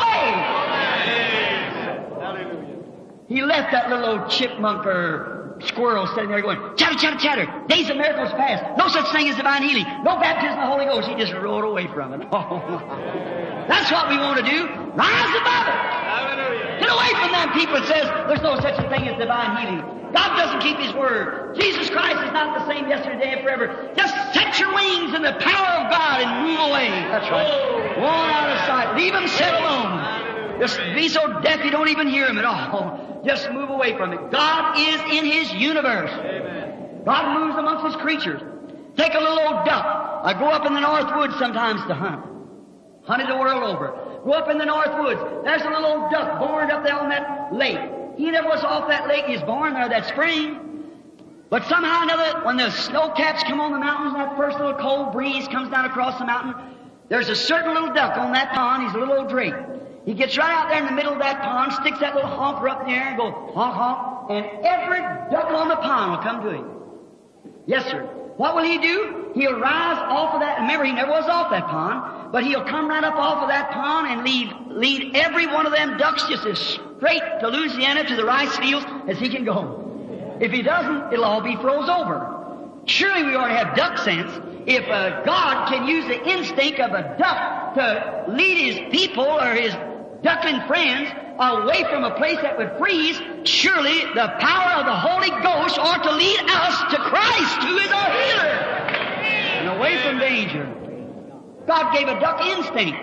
away. He left that little old chipmunk or squirrel sitting there going, chatter, chatter, chatter. Days of miracles past. No such thing as divine healing. No baptism of the Holy Ghost. He just rode away from it. Oh, that's what we want to do. Rise above it. Hallelujah. Get away from them people that says there's no such a thing as divine healing. God doesn't keep His word. Jesus Christ is not the same yesterday and forever. Just set your wings in the power of God and move away. That's right. One out of sight. Leave Him set alone. Just be so deaf you don't even hear Him at all. Just move away from it. God is in His universe. Amen. God moves amongst His creatures. Take a little old duck. I go up in the north woods sometimes to hunt. Hunted the world over. Go up in the north woods. There's a little old duck born up there on that lake. He never was off that lake. He's born there that spring. But somehow or another, when the snow caps come on the mountains, that first little cold breeze comes down across the mountain, there's a certain little duck on that pond. He's a little old drake. He gets right out there in the middle of that pond, sticks that little honker up in the air and goes honk honk, and every duck on the pond will come to him. Yes, sir. What will he do? He'll rise off of that. Remember, he never was off that pond, but he'll come right up off of that pond and lead, lead every one of them ducks just as straight to Louisiana, to the rice fields, as he can go. If he doesn't, it'll all be froze over. Surely we ought to have duck sense. If uh, God can use the instinct of a duck to lead His people or His duckling friends away from a place that would freeze, surely the power of the Holy Ghost ought to lead us to Christ, who is our healer, and away from danger. God gave a duck instinct.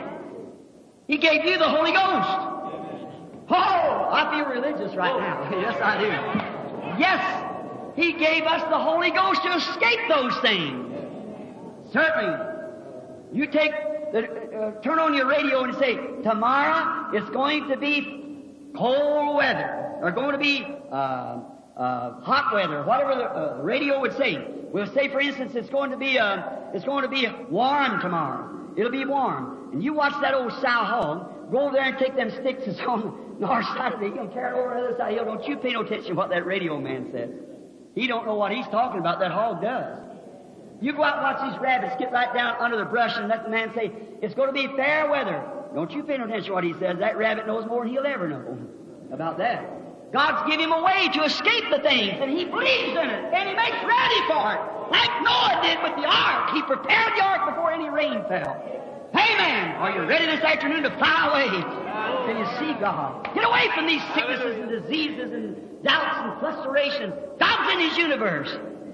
He gave you the Holy Ghost. Oh, I feel religious right now. Yes, I do. Yes, He gave us the Holy Ghost to escape those things. Certainly. You take the, uh, turn on your radio and say, tomorrow it's going to be cold weather, or going to be uh, uh, hot weather, whatever the uh, radio would say. We'll say, for instance, it's going to be uh, it's going to be warm tomorrow. It'll be warm. And you watch that old sow hog, go over there and take them sticks that's on the north side of the hill and carry it over to the other side of the hill. Don't you pay no attention to what that radio man says. He don't know what he's talking about. That hog does. You go out and watch these rabbits get right down under the brush and let the man say, it's going to be fair weather. Don't you pay no attention to what he says. That rabbit knows more than he'll ever know about that. God's given him a way to escape the things, and he believes in it, and he makes ready for it. Like Noah did with the ark. He prepared the ark before any rain fell. Amen. Are you ready this afternoon to fly away? Can you see God? Get away from these sicknesses and diseases and doubts and frustrations. God's in his universe.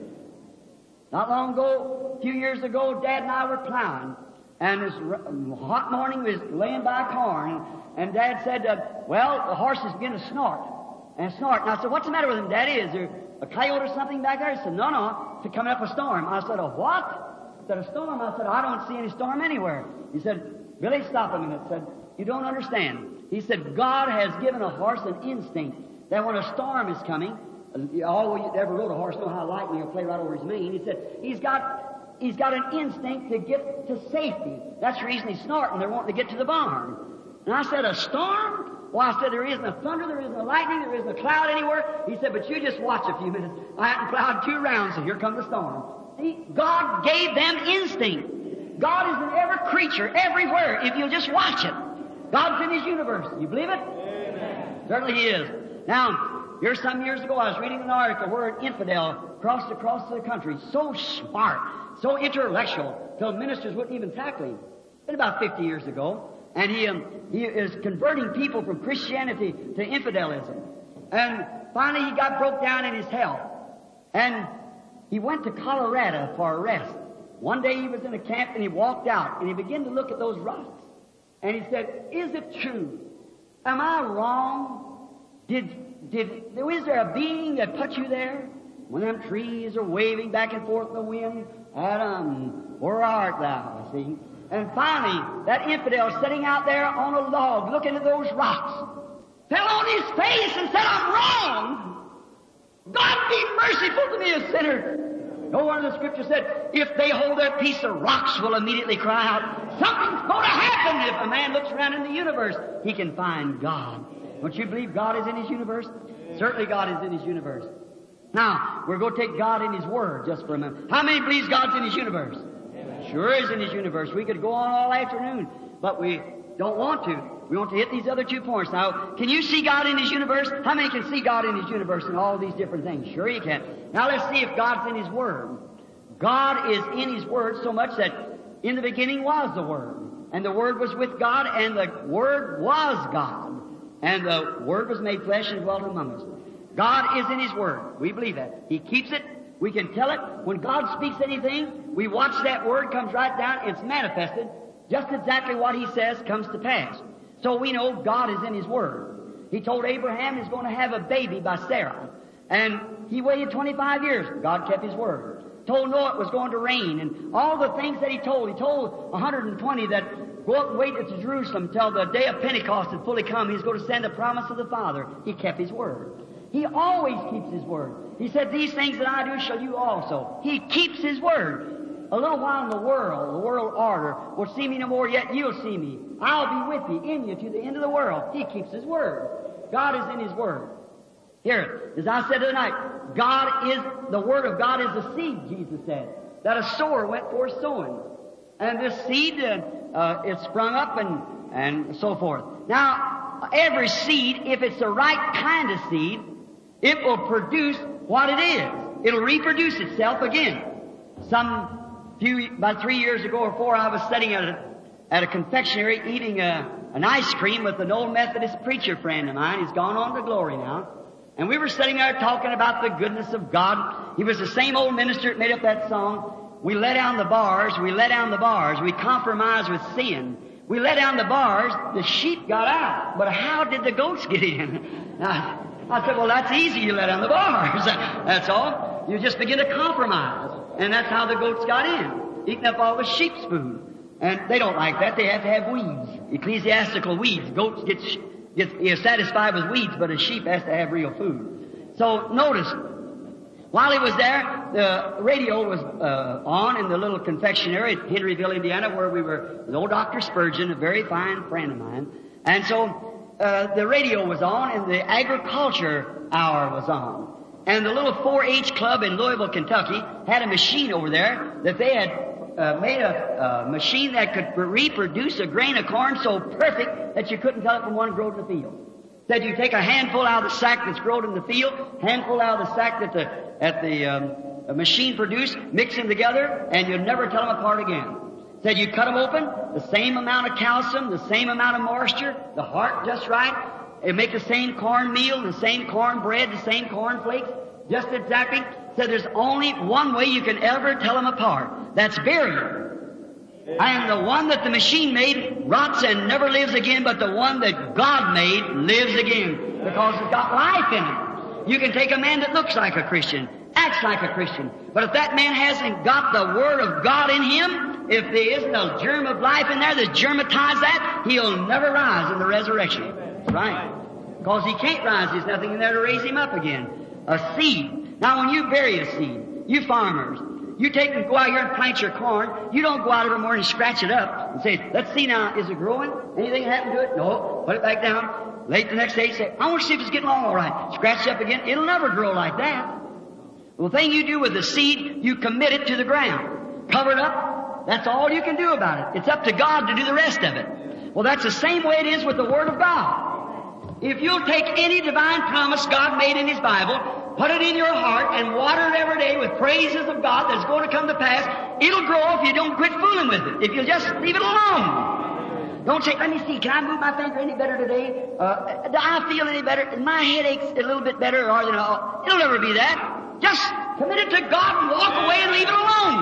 Not long ago, a few years ago, Dad and I were plowing, and this hot morning we was laying by corn, and Dad said, uh, well, the horses begin to snort and snort. And I said, what's the matter with them, Daddy? Is there a coyote or something back there? He said, no, no, it's coming up a storm. I said, a what? He said, a storm. I said, I don't see any storm anywhere. He said, Billy, stop a minute. He said, you don't understand. He said, God has given a horse an instinct that when a storm is coming, all you ever rode a horse know how lightning will play right over his mane. He said, he's got, he's got an instinct to get to safety. That's the reason he's snorting. They're wanting to get to the barn. And I said, a storm? Well, I said, there isn't a thunder, there isn't a lightning, there isn't a cloud anywhere. He said, but you just watch a few minutes. I hadn't plowed two rounds, so here comes the storm. See, God gave them instinct. God is in every creature, everywhere, if you'll just watch it. God's in his universe. You believe it? Amen. Certainly he is. Now, here some years ago, I was reading an article where an infidel crossed across the country, so smart, so intellectual, till ministers wouldn't even tackle him. It's about fifty years ago. And he, um, he is converting people from Christianity to infidelism. And finally he got broke down in his health. And he went to Colorado for a rest. One day he was in a camp and he walked out and he began to look at those rocks. And he said, is it true? Am I wrong? Did, did, is there a being that put you there? When them trees are waving back and forth in the wind, Adam, where art thou? See? And finally, that infidel sitting out there on a log looking at those rocks fell on his face and said, I'm wrong. God be merciful to me, a sinner. No wonder the scripture said, if they hold their peace, the rocks will immediately cry out. Something's going to happen. If a man looks around in the universe, he can find God. Don't you believe God is in his universe? Certainly God is in his universe. Now, we're going to take God in his word just for a minute. How many believes God's in his universe? Sure is in his universe. We could go on all afternoon, but we don't want to. We want to hit these other two points. Now, can you see God in his universe? How many can see God in his universe and all these different things? Sure you can. Now let's see if God's in his word. God is in his word so much that in the beginning was the Word, and the Word was with God, and the Word was God, and the Word was made flesh and dwelt among us. God is in his word. We believe that. He keeps it. We can tell it. When God speaks anything, we watch that word, comes right down, it's manifested. Just exactly what he says comes to pass. So we know God is in his word. He told Abraham he's going to have a baby by Sarah. And he waited twenty-five years. God kept his word. Told Noah it was going to rain. And all the things that he told. He told one hundred twenty that go up and wait at Jerusalem till the day of Pentecost had fully come. He's going to send a promise of the Father. He kept his word. He always keeps his word. He said, these things that I do shall you also. He keeps his word. A little while in the world, the world order, will see me no more, yet you'll see me. I'll be with you, in you, to the end of the world. He keeps his word. God is in his word. Here, as I said tonight, God is, the word of God is the seed, Jesus said, that a sower went forth sowing. And this seed, uh, uh, it sprung up and, and so forth. Now, every seed, if it's the right kind of seed, it will produce what it is. It'll reproduce itself again. Some few, about three years ago or four, I was sitting at a, at a confectionery eating a, an ice cream with an old Methodist preacher friend of mine. He's gone on to glory now. And we were sitting there talking about the goodness of God. He was the same old minister that made up that song. We let down the bars, we let down the bars, we compromise with sin. We let down the bars, the sheep got out. But how did the goats get in? Now, I said, well, that's easy. You let down the bars. That's all. You just begin to compromise. And that's how the goats got in, eating up all the sheep's food. And they don't like that. They have to have weeds, ecclesiastical weeds. Goats get, get get satisfied with weeds, but a sheep has to have real food. So notice, while he was there, the radio was uh, on in the little confectionery at Henryville, Indiana, where we were with old Doctor Spurgeon, a very fine friend of mine. And so uh, the radio was on, and the agriculture hour was on. And the little four H club in Louisville, Kentucky, had a machine over there that they had uh, made a, a machine that could reproduce a grain of corn so perfect that you couldn't tell it from one growed in the field. Said you take a handful out of the sack that's grown in the field, handful out of the sack that the, at the um, machine produced, mix them together, and you'll never tell them apart again. Said you cut them open, the same amount of calcium, the same amount of moisture, the heart just right. It make the same cornmeal, the same corn bread, the same corn flakes, just exactly. Said there's only one way you can ever tell them apart. That's burial. And the one that the machine made rots and never lives again, but the one that God made lives again because it's got life in it. You can take a man that looks like a Christian, acts like a Christian, but if that man hasn't got the Word of God in him, if there isn't a germ of life in there that germatize that, he'll never rise in the resurrection. Right. Because he can't rise. There's nothing in there to raise him up again. A seed. Now when you bury a seed, you farmers, you take and go out here and plant your corn. You don't go out every morning and scratch it up and say, let's see now, is it growing? Anything happen to it? No. Put it back down. Late the next day, say, I want to see if it's getting along all right. Scratch it up again. It'll never grow like that. Well, the thing you do with the seed, you commit it to the ground. Cover it up. That's all you can do about it. It's up to God to do the rest of it. Well, that's the same way it is with the Word of God. If you'll take any divine promise God made in His Bible, put it in your heart and water it every day with praises of God that's going to come to pass, it'll grow if you don't quit fooling with it. If you just leave it alone. Don't say, let me see, can I move my finger any better today? Uh, do I feel any better? My head aches a little bit better, or, you know, it'll never be that. Just commit it to God and walk away and leave it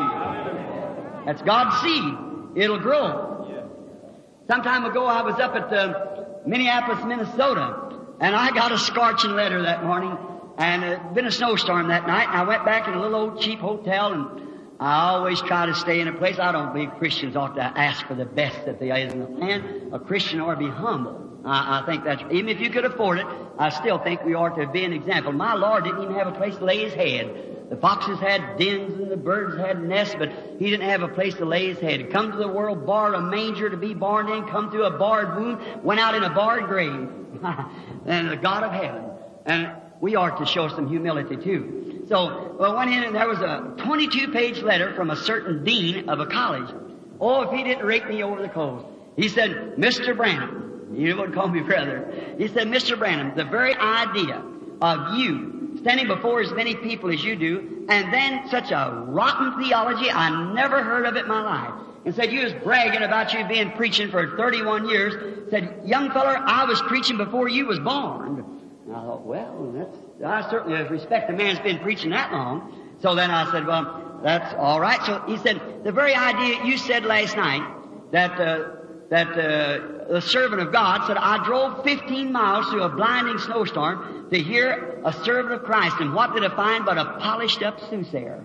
alone. That's God's seed. It'll grow. Some time ago I was up at uh, Minneapolis, Minnesota, and I got a scorching letter that morning, and it had been a snowstorm that night, and I went back in a little old cheap hotel, and I always try to stay in a place. I don't believe Christians ought to ask for the best that there is in the land. A Christian ought to be humble. I, I think that's, even if you could afford it, I still think we ought to be an example. My Lord didn't even have a place to lay His head. The foxes had dens and the birds had nests, but He didn't have a place to lay His head. He come to the world, borrowed a manger to be born in, come through a barred womb, went out in a barred grave. And the God of heaven. And we ought to show some humility too. So, well, I went in and there was a twenty-two page letter from a certain dean of a college. Oh, if he didn't rake me over the coals. He said, Mister Branham, you wouldn't call me brother. He said, Mister Branham, the very idea of you standing before as many people as you do, and then such a rotten theology, I never heard of it in my life. And said, you was bragging about you being preaching for thirty-one years. Said, young feller, I was preaching before you was born. And I thought, well, that's, I certainly respect the man's been preaching that long. So then I said, well, that's all right. So he said, the very idea you said last night, that, uh, that, uh, the servant of God said, I drove fifteen miles through a blinding snowstorm to hear a servant of Christ. And what did I find but a polished up soothsayer?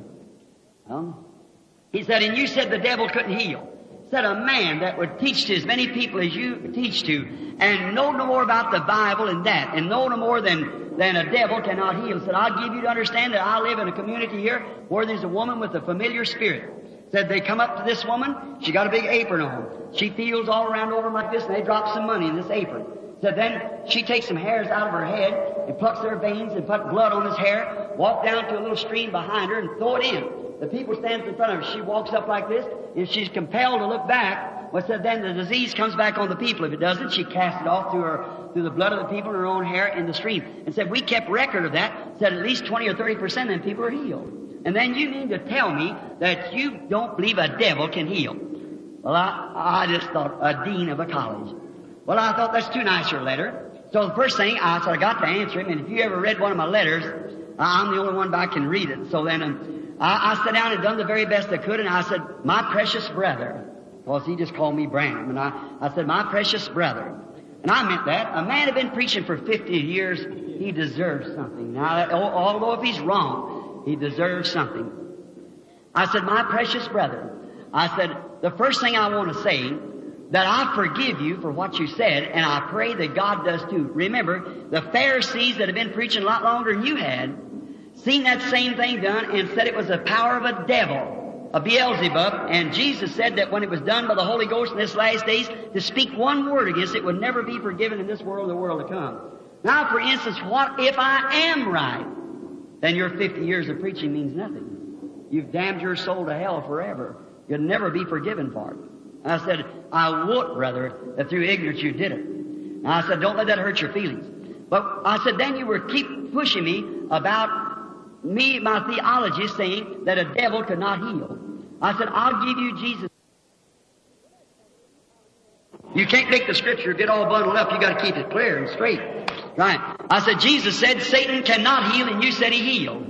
Um, he said, and you said the devil couldn't heal. Said a man that would teach to as many people as you teach to, and know no more about the Bible and that, and know no more than, than a devil cannot heal. Said, I'll give you to understand that I live in a community here where there's a woman with a familiar spirit. Said they come up to this woman, she got a big apron on. She feels all around over like this, and they drop some money in this apron. Said then she takes some hairs out of her head and plucks their veins and put blood on this hair, walk down to a little stream behind her and throw it in. The people stand in front of her. She walks up like this, and she's compelled to look back. Well, said then the disease comes back on the people. If it doesn't, she casts it off through her, through the blood of the people and her own hair in the stream. And said we kept record of that. Said at least twenty or thirty percent of them people are healed. And then you mean to tell me that you don't believe a devil can heal? Well, I, I just thought a dean of a college. Well, I thought that's too nice your letter. So the first thing I said, I got to answer him. And if you ever read one of my letters, I'm the only one that can read it. So then um, I, I sat down and done the very best I could, and I said, my precious brother, because he just called me Branham, and I, I said, my precious brother. And I meant that. A man had been preaching for fifty years, he deserves something. Now, although if he's wrong, he deserves something. I said, my precious brother, I said, the first thing I want to say, that I forgive you for what you said, and I pray that God does too. Remember, the Pharisees that have been preaching a lot longer than you had, seen that same thing done and said it was the power of a devil, a Beelzebub, and Jesus said that when it was done by the Holy Ghost in this last days, to speak one word against it would never be forgiven in this world or the world to come. Now, for instance, what if I am right? Then your fifty years of preaching means nothing. You've damned your soul to hell forever. You'll never be forgiven for it. I said, I would, brother, that through ignorance you did it. And I said, don't let that hurt your feelings. But I said, then you were keep pushing me about me, my theology, saying that a devil could not heal. I said, I'll give you Jesus. You can't make the Scripture get all bundled up. You got to keep it clear and straight. Right. I said, Jesus said Satan cannot heal, and you said he healed.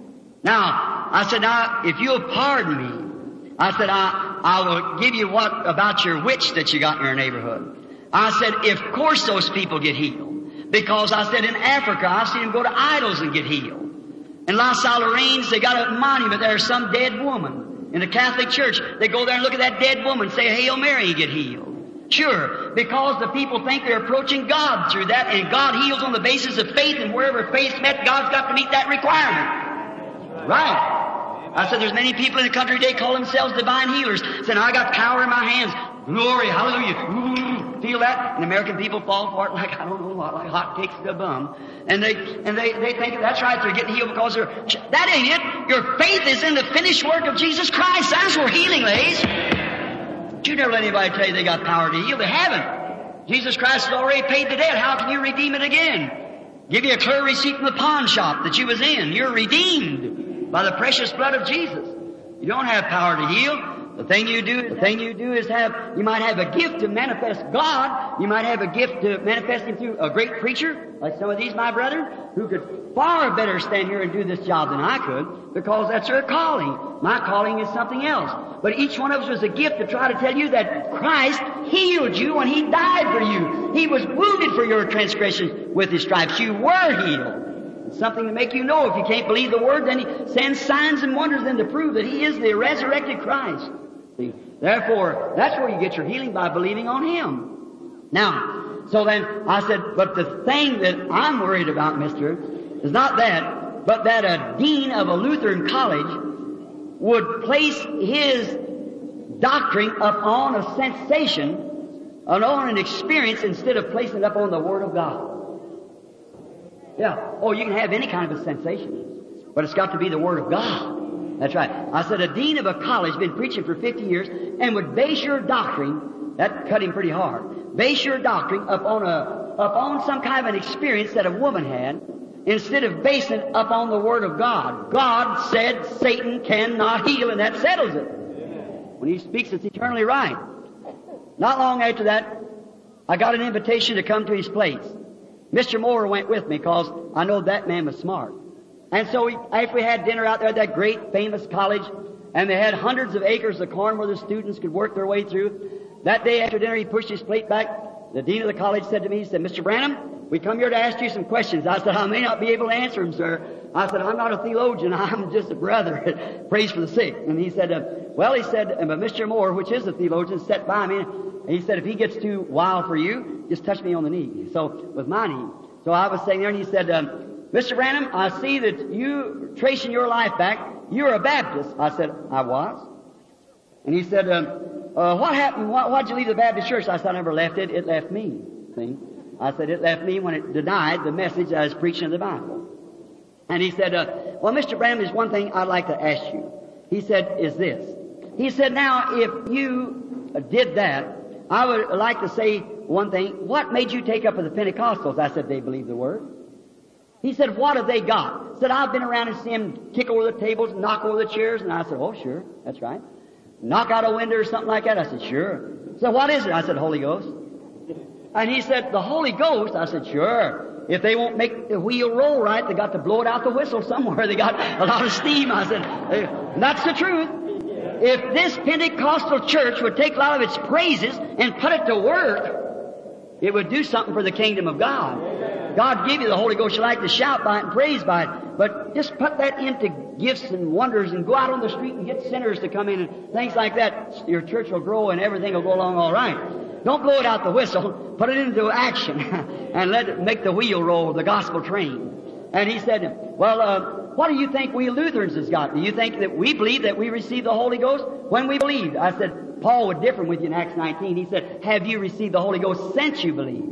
Now, I said, now, if you'll pardon me, I said, I, I will give you what about your witch that you got in your neighborhood. I said, of course those people get healed. Because I said, in Africa, I've seen them go to idols and get healed. In La Salle Lorraine, they got a monument there, some dead woman. In the Catholic Church, they go there and look at that dead woman, say, Hail Mary, and get healed. Sure, because the people think they're approaching God through that, and God heals on the basis of faith, and wherever faith's met, God's got to meet that requirement. Right. I said, there's many people in the country today call themselves divine healers, saying, I got power in my hands. Glory, hallelujah. Ooh, feel that? And American people fall for it like, I don't know what, like hot cakes to a bum. And they, and they, they think that's right, they're getting healed because they're, that ain't it. Your faith is in the finished work of Jesus Christ. That's where healing lays. You never let anybody tell you they got power to heal. They haven't. Jesus Christ has already paid the debt. How can you redeem it again? Give you a clear receipt from the pawn shop that you was in. You're redeemed by the precious blood of Jesus. You don't have power to heal. The thing you do, the thing you do is have, you might have a gift to manifest God. You might have a gift to manifest Him through a great preacher, like some of these, my brethren, who could far better stand here and do this job than I could, because that's their calling. My calling is something else. But each one of us was a gift to try to tell you that Christ healed you when He died for you. He was wounded for your transgressions. With His stripes you were healed. It's something to make you know. If you can't believe the Word, then He sends signs and wonders then to prove that He is the resurrected Christ. See? Therefore, that's where you get your healing, by believing on Him. Now, so then I said, but the thing that I'm worried about, mister, is not that, but that a dean of a Lutheran college would place his doctrine upon a sensation, on an experience, instead of placing it upon the Word of God. Yeah. Oh, you can have any kind of a sensation, but it's got to be the Word of God. That's right. I said, a dean of a college, been preaching for fifty years, and would base your doctrine, that cut him pretty hard, base your doctrine upon a, upon some kind of an experience that a woman had, instead of basing it upon the Word of God. God said Satan cannot heal, and that settles it. When He speaks, it's eternally right. Not long after that, I got an invitation to come to his place. Mister Moore went with me, because I know that man was smart. And so we, after we had dinner out there at that great famous college, and they had hundreds of acres of corn where the students could work their way through, that day after dinner he pushed his plate back. The dean of the college said to me, he said, Mister Branham, we come here to ask you some questions. I said, I may not be able to answer them, sir. I said, I'm not a theologian. I'm just a brother. Prays for the sick. And he said, uh, well, he said, uh, but Mister Moore, which is a theologian, sat by me. And he said, if he gets too wild for you, just touch me on the knee. So, with my knee. So I was sitting there, and he said, um, Mister Branham, I see that you, tracing your life back, you're a Baptist. I said, I was. And he said, um, uh, what happened? Why, why'd you leave the Baptist church? I said, I never left it. It left me. See? I said, it left me when it denied the message I was preaching of the Bible. And he said, uh, well, Mister Branham, there's one thing I'd like to ask you. He said, is this. He said, now, if you did that, I would like to say one thing. What made you take up with the Pentecostals? I said, they believe the Word. He said, what have they got? He said, I've been around and seen them kick over the tables and knock over the chairs. And I said, oh, sure, that's right. Knock out a window or something like that. I said, sure. So what is it? I said, Holy Ghost. And he said, the Holy Ghost? I said, sure. If they won't make the wheel roll right, they got to blow it out the whistle somewhere. They got a lot of steam. I said, hey, that's the truth. If this Pentecostal church would take a lot of its praises and put it to work, it would do something for the kingdom of God. God give you the Holy Ghost. You like to shout by it and praise by it. But just put that into gifts and wonders and go out on the street and get sinners to come in and things like that. Your church will grow and everything will go along all right. Don't blow it out the whistle. Put it into action and let it make the wheel roll, the gospel train. And he said, well, uh, what do you think we Lutherans has got? Do you think that we believe that we received the Holy Ghost when we believed? I said, Paul would differ with you in Acts nineteen. He said, have you received the Holy Ghost since you believed?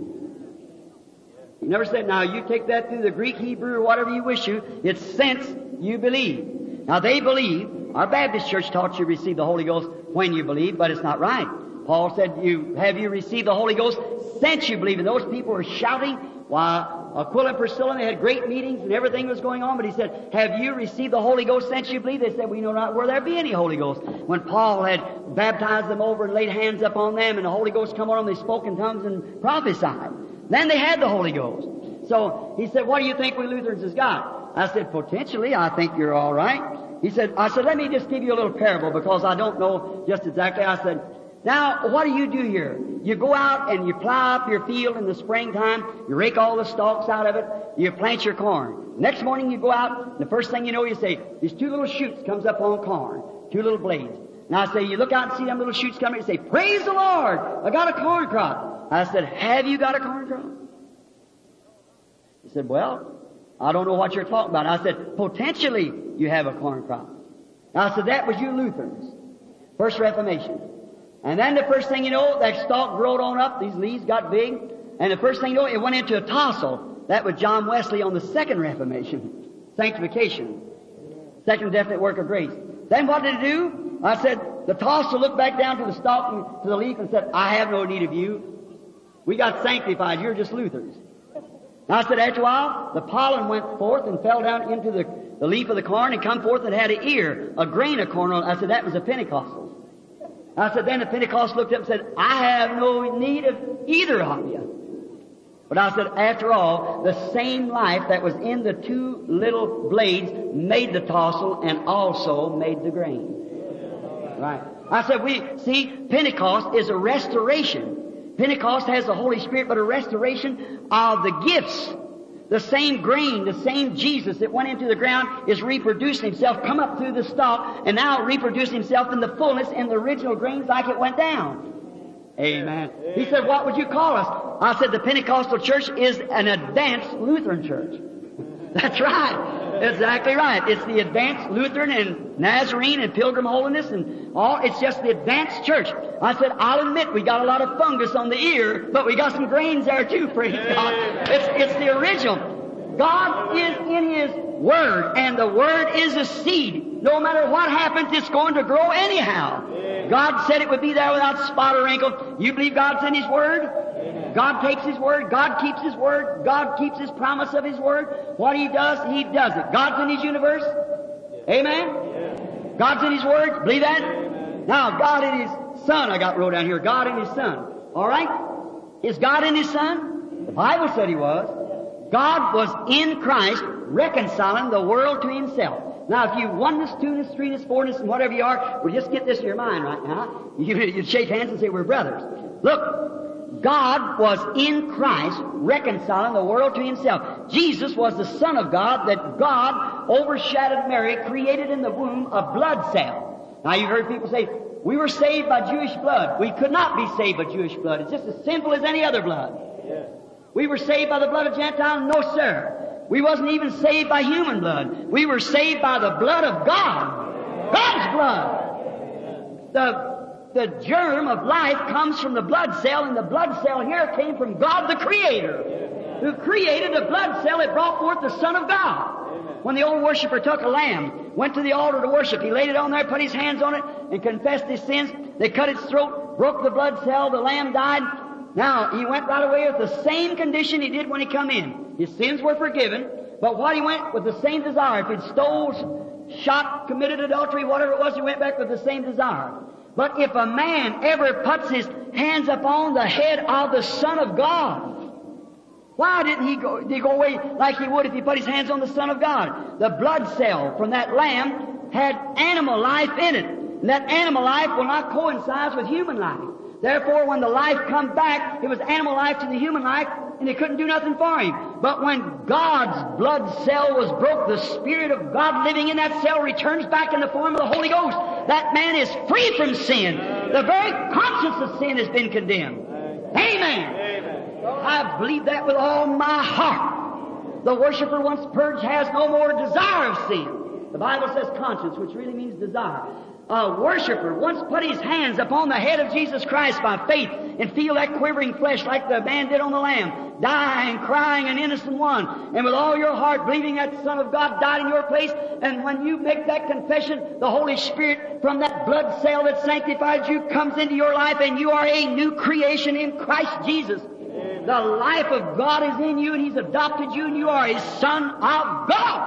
He never said, now you take that through the Greek, Hebrew, or whatever you wish to. It's since you believe. Now they believe. Our Baptist church taught you receive the Holy Ghost when you believe, but it's not right. Paul said, "You have you received the Holy Ghost since you believe?" And those people were shouting. Why, Aquila and Priscilla, and they had great meetings and everything was going on, but he said, have you received the Holy Ghost since you believe? They said, we know not where there be any Holy Ghost. When Paul had baptized them over and laid hands upon them and the Holy Ghost come on them, they spoke in tongues and prophesied. Then they had the Holy Ghost. So he said, what do you think we Lutherans has got? I said, potentially, I think you're all right. He said, I said, let me just give you a little parable because I don't know just exactly. I said, now, what do you do here? You go out and you plow up your field in the springtime, you rake all the stalks out of it, you plant your corn. Next morning you go out, and the first thing you know, you say, these two little shoots comes up on corn, two little blades. Now I say, you look out and see them little shoots coming, you say, praise the Lord, I got a corn crop. I said, have you got a corn crop? He said, well, I don't know what you're talking about. I said, potentially you have a corn crop. I said, that was you Lutherans. First Reformation. And then the first thing you know, that stalk growed on up, these leaves got big, and the first thing you know, it went into a tassel. That was John Wesley on the Second Reformation. Sanctification. Second definite work of grace. Then what did it do? I said, the tassel looked back down to the stalk and to the leaf and said, I have no need of you. We got sanctified. You're just Lutherans. Now I said, after a while, the pollen went forth and fell down into the, the leaf of the corn and come forth and had an ear, a grain of corn on it. I said, that was a Pentecostal. I said, then the Pentecost looked up and said, I have no need of either of you. But I said, after all, the same life that was in the two little blades made the tassel and also made the grain. Right. I said, we, see, Pentecost is a restoration. Pentecost has the Holy Spirit, but a restoration of the gifts. The same grain, the same Jesus that went into the ground is reproducing himself, come up through the stalk, and now reproducing himself in the fullness in the original grains like it went down. Amen. He said, what would you call us? I said, the Pentecostal church is an advanced Lutheran church. That's right. Exactly right. It's the advanced Lutheran and Nazarene and Pilgrim Holiness and all. It's just the advanced church. I said, I'll admit we got a lot of fungus on the ear, but we got some grains there too, praise God. It's, it's the original. God is in His Word, and the Word is a seed. No matter what happens, it's going to grow anyhow. God said it would be there without spot or wrinkle. You believe God's in His Word? God takes His Word. God keeps His Word. God keeps His promise of His Word. What He does, He does it. God's in His universe. Amen? God's in His Word. Believe that? Now, God in His Son, I got wrote down here. God in His Son. All right? Is God in His Son? The Bible said He was. God was in Christ reconciling the world to Himself. Now, if you oneness, two-ness, three-ness, four-ness, and whatever you are, well, just get this in your mind right now. You, you shake hands and say, we're brothers. Look, God was in Christ reconciling the world to Himself. Jesus was the Son of God that God overshadowed Mary, created in the womb a blood cell. Now, you've heard people say, we were saved by Jewish blood. We could not be saved by Jewish blood. It's just as sinful as any other blood. Yeah. We were saved by the blood of Gentiles? No, sir. We wasn't even saved by human blood. We were saved by the blood of God. God's blood. The The germ of life comes from the blood cell, and the blood cell here came from God the Creator, who created a blood cell that brought forth the Son of God. When the old worshiper took a lamb, went to the altar to worship, he laid it on there, put his hands on it, and confessed his sins. They cut its throat, broke the blood cell, the lamb died. Now, he went right away with the same condition he did when he come in. His sins were forgiven, but what he went with the same desire. If he'd stole, shot, committed adultery, whatever it was, he went back with the same desire. But if a man ever puts his hands upon the head of the Son of God, why didn't he go, did he go away like he would if he put his hands on the Son of God? The blood cell from that lamb had animal life in it. And that animal life will not coincide with human life. Therefore, when the life come back, it was animal life to the human life, and it couldn't do nothing for him. But when God's blood cell was broke, the Spirit of God living in that cell returns back in the form of the Holy Ghost. That man is free from sin. The very conscience of sin has been condemned. Amen. Amen. I believe that with all my heart. The worshiper once purged has no more desire of sin. The Bible says conscience, which really means desire. A worshiper once put his hands upon the head of Jesus Christ by faith and feel that quivering flesh like the man did on the lamb, dying, crying, an innocent one, and with all your heart believing that the Son of God died in your place. And when you make that confession, the Holy Spirit from that blood cell that sanctified you comes into your life, and you are a new creation in Christ Jesus. The life of God is in you, and He's adopted you, and you are His son of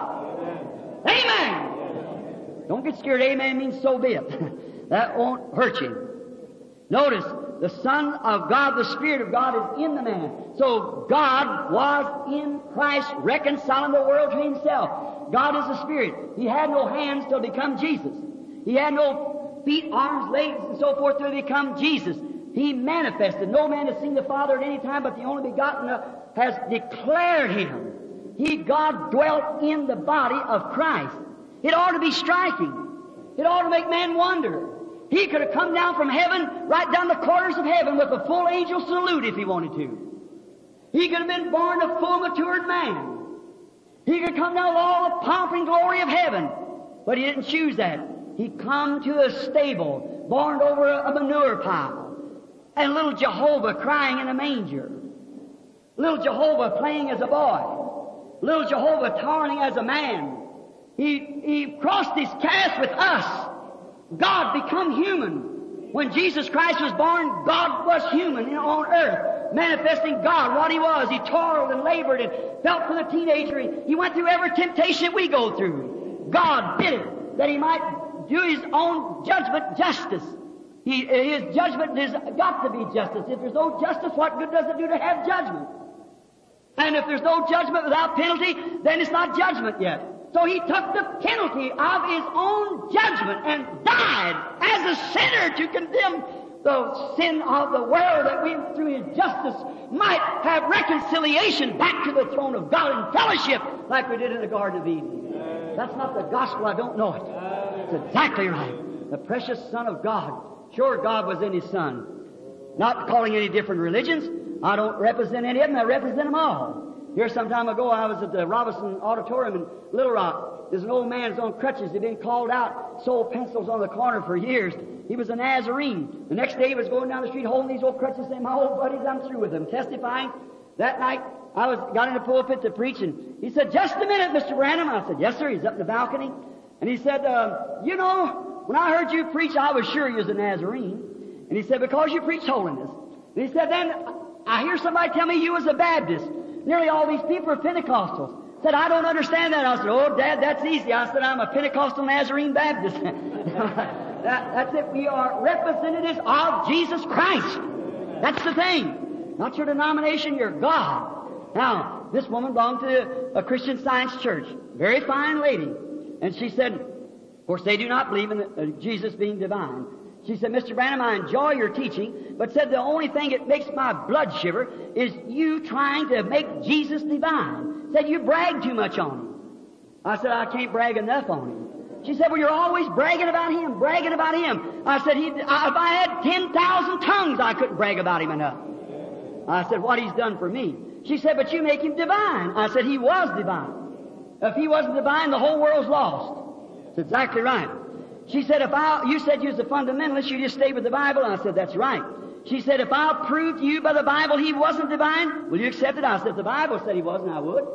God. Amen. Don't get scared. Amen means so be it. That won't hurt you. Notice, the Son of God, the Spirit of God is in the man. So God was in Christ reconciling the world to Himself. God is the Spirit. He had no hands till He become Jesus. He had no feet, arms, legs, and so forth till He become Jesus. He manifested. No man has seen the Father at any time, but the only begotten has declared Him. He, God, dwelt in the body of Christ. It ought to be striking. It ought to make man wonder. He could have come down from heaven, right down the corners of heaven with a full angel salute if He wanted to. He could have been born a full matured man. He could come down with all the pomp and glory of heaven. But He didn't choose that. He come to a stable, born over a manure pile. And little Jehovah crying in a manger. Little Jehovah playing as a boy. Little Jehovah toiling as a man. He, he crossed His caste with us. God become human. When Jesus Christ was born, God was human on earth, manifesting God, what He was. He toiled and labored and felt for the teenager. He went through every temptation we go through. God did it, that He might do His own judgment justice. He, his judgment has got to be justice. If there's no justice, what good does it do to have judgment? And if there's no judgment without penalty, then it's not judgment yet. So He took the penalty of His own judgment and died as a sinner to condemn the sin of the world, that we, through His justice, might have reconciliation back to the throne of God and fellowship like we did in the Garden of Eden. That's not the gospel. I don't know it. It's exactly right. The precious Son of God. Sure, God was in His Son. Not calling any different religions. I don't represent any of them. I represent them all. Here some time ago, I was at the Robinson Auditorium in Little Rock. There's an old man who's on crutches. He'd been called out, sold pencils on the corner for years. He was a Nazarene. The next day, he was going down the street holding these old crutches, saying, "My old buddies, I'm through with them." Testifying. That night, I was got in the pulpit to preach, and he said, "Just a minute, Mister Branham." I said, "Yes, sir." He's up in the balcony. And he said, uh, you know, when I heard you preach, I was sure you was a Nazarene. And he said, "Because you preach holiness." And he said, "Then I hear somebody tell me you was a Baptist. Nearly all these people are Pentecostals." Said, "I don't understand that." I said, "Oh, Dad, that's easy." I said, "I'm a Pentecostal Nazarene Baptist." that, that's it. We are representatives of Jesus Christ. That's the thing. Not your denomination, your God. Now, this woman belonged to a Christian Science church. Very fine lady. And she said, of course, they do not believe in uh, Jesus being divine. She said, "Mister Branham, I enjoy your teaching, but said the only thing that makes my blood shiver is you trying to make Jesus divine. Said you brag too much on Him." I said, "I can't brag enough on Him." She said, "Well, you're always bragging about Him, bragging about Him." I said, he, I, if I had ten thousand tongues, I couldn't brag about Him enough. I said, "What He's done for me." She said, "But you make Him divine." I said, "He was divine. If He wasn't divine, the whole world's lost." That's exactly right. She said, "If I, you said you was a fundamentalist, you just stayed with the Bible." I said, "That's right." She said, "If I'll prove to you by the Bible He wasn't divine, will you accept it?" I said, "The Bible said He wasn't, I would."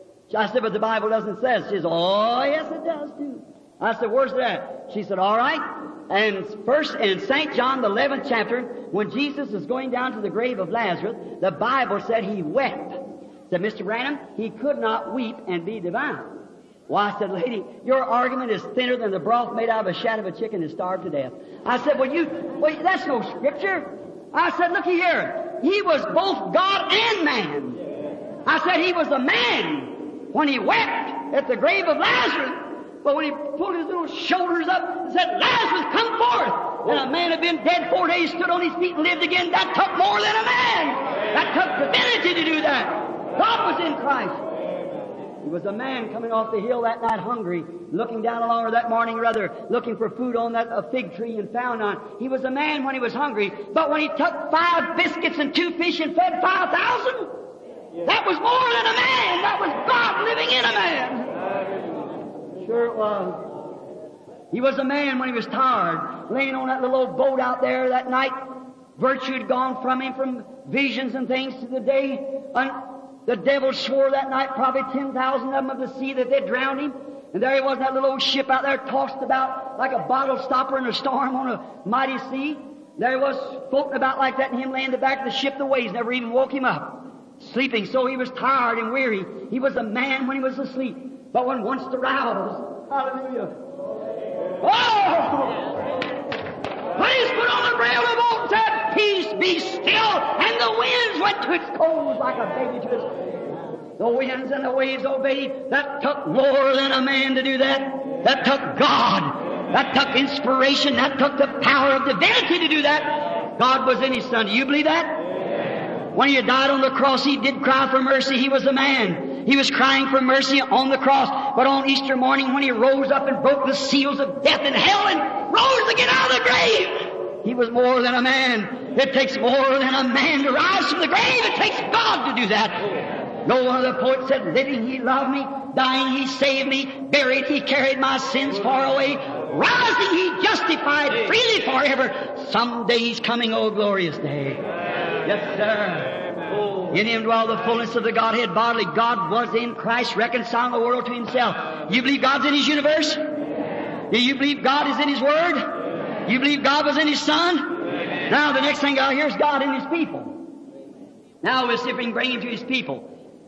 I said, "But the Bible doesn't say it." She said, "Oh, yes, it does too." I said, "Where's that?" She said, "All right." And first in Saint John, the eleventh chapter, when Jesus is going down to the grave of Lazarus, the Bible said He wept. Said, "Mister Branham, He could not weep and be divine." Well, I said, "Lady, your argument is thinner than the broth made out of a shat of a chicken and starved to death." I said, "Well, you, well, that's no scripture." I said, "Looky here. He was both God and man." I said, "He was a man when He wept at the grave of Lazarus. But when He pulled His little shoulders up and said, 'Lazarus, come forth,' and a man had been dead four days, stood on his feet and lived again, that took more than a man. That took divinity to do that. God was in Christ. He was a man coming off the hill that night hungry, looking down along, or that morning rather, looking for food on that a fig tree and found none. He was a man when he was hungry, but when he took five biscuits and two fish and fed five thousand, that was more than a man. That was God living in a man. Sure it was. He was a man when he was tired, laying on that little old boat out there that night. Virtue had gone from him, from visions and things to the day. Un- The devil swore that night probably ten thousand of them of the sea that they'd drowned him. And there he was, that little old ship out there tossed about like a bottle stopper in a storm on a mighty sea. There was floating about like that and him laying in the back of the ship, the waves never even woke him up. Sleeping, so he was tired and weary. He was a man when he was asleep. But when once aroused, hallelujah. Oh! Please put on the braille of old and said, peace be still, and the winds went to its coals like a baby to its... The winds and the waves obeyed. That took more than a man to do that. That took God. That took inspiration. That took the power of divinity to do that. God was in His Son. Do you believe that? When He died on the cross, He did cry for mercy. He was a man. He was crying for mercy on the cross. But on Easter morning, when He rose up and broke the seals of death and hell and rose to get out of the grave, He was more than a man. It takes more than a man to rise from the grave. It takes God to do that. No one of the poets said, living He loved me, dying He saved me, buried He carried my sins far away, rising He justified freely forever. Someday He's coming, oh glorious day. Yes, sir. In Him dwell the fullness of the Godhead bodily. God was in Christ, reconciling the world to Himself. You believe God's in His universe? Do you believe God is in His Word? You believe God was in His Son? Now the next thing out here is God in His people. Now we'll see if we can bring Him to His people.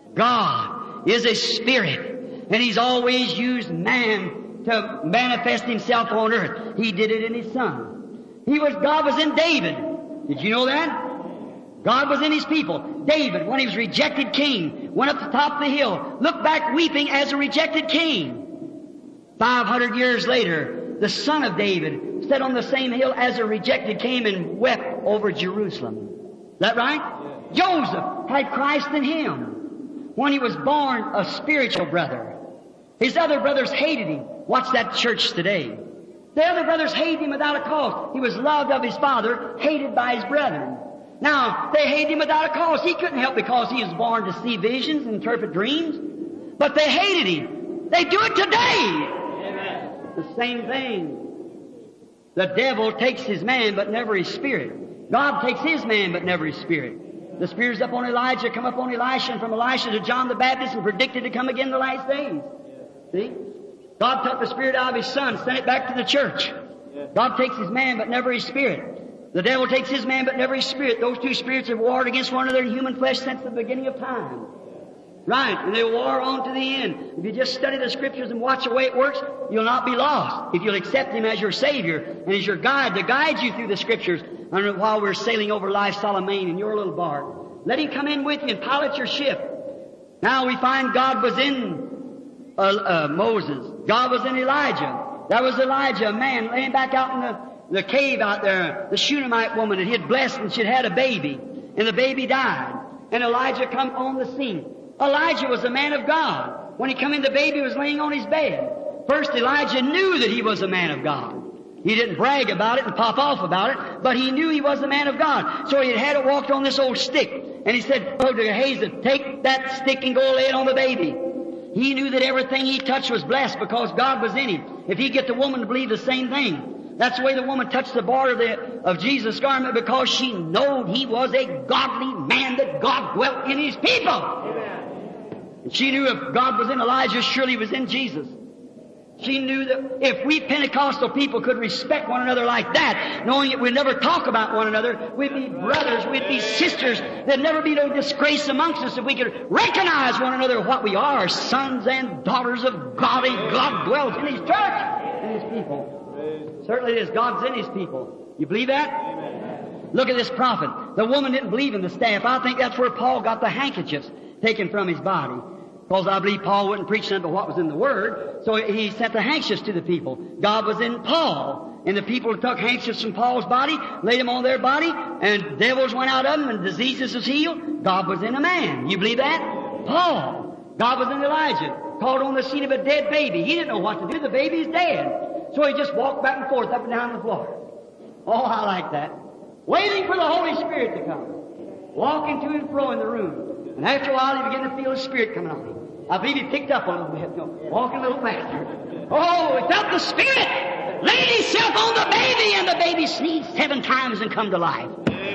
God is a spirit, and He's always used man to manifest Himself on earth. He did it in His Son. He was, God was in David. Did you know that? God was in His people. David, when he was rejected king, went up the top of the hill, looked back weeping as a rejected king. Five hundred years later, the son of David stood on the same hill as a rejected king and wept over Jerusalem. Is that right? Joseph had Christ in him. When he was born, a spiritual brother. His other brothers hated him. Watch that church today. The other brothers hated him without a cause. He was loved of his father, hated by his brethren. Now, they hated him without a cause. He couldn't help because he was born to see visions and interpret dreams. But they hated him. They do it today. Amen. The same thing. The devil takes his man, but never his spirit. God takes his man, but never his spirit. The Spirit's up on Elijah, come up on Elisha, and from Elisha to John the Baptist, and predicted to come again in the last days. See? God took the Spirit out of His Son, sent it back to the church. God takes His man, but never His Spirit. The devil takes his man, but never his spirit. Those two spirits have warred against one another in human flesh since the beginning of time. Right, and they war on to the end. If you just study the Scriptures and watch the way it works, you'll not be lost. If you'll accept Him as your Savior and as your guide to guide you through the Scriptures, and while we're sailing over life's solemn main in your little bark, let Him come in with you and pilot your ship. Now we find God was in uh, uh, Moses. God was in Elijah. That was Elijah, a man laying back out in the, the cave out there, the Shunammite woman that he had blessed, and she'd had a baby, and the baby died. And Elijah come on the scene. Elijah was a man of God. When he come in, the baby was laying on his bed. First, Elijah knew that he was a man of God. He didn't brag about it and pop off about it, but he knew he was a man of God. So he had had it walked on this old stick. And he said, oh, to Gehazi, take that stick and go lay it on the baby. He knew that everything he touched was blessed because God was in him. If he get the woman to believe the same thing. That's the way the woman touched the border of, the, of Jesus' garment, because she knowed he was a godly man, that God dwelt in His people. Amen. And she knew if God was in Elijah, surely He was in Jesus. She knew that if we Pentecostal people could respect one another like that, knowing that we'd never talk about one another, we'd be brothers, we'd be sisters, there'd never be no disgrace amongst us if we could recognize one another what we are, sons and daughters of God, and God dwells in His church, in His people. Certainly it is. God's in His people. You believe that? Amen. Look at this prophet. The woman didn't believe in the staff. I think that's where Paul got the handkerchiefs taken from his body. Because I believe Paul wouldn't preach them but what was in the Word. So he sent the handkerchiefs to the people. God was in Paul. And the people took handkerchiefs from Paul's body, laid them on their body, and devils went out of them, and diseases was healed. God was in a man. You believe that? Paul. God was in Elijah. Called on the scene of a dead baby. He didn't know what to do. The baby's dead. So he just walked back and forth, up and down the floor. Oh, I like that. Waiting for the Holy Spirit to come. Walking to and fro in the room. And after a while, he began to feel the Spirit coming on him. I believe he picked up a little bit, you know, walking a little faster. Oh, he felt the Spirit. Laid himself on the baby, and the baby sneezed seven times and come to life.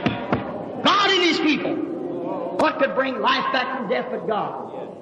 God in His people. What could bring life back from death but God?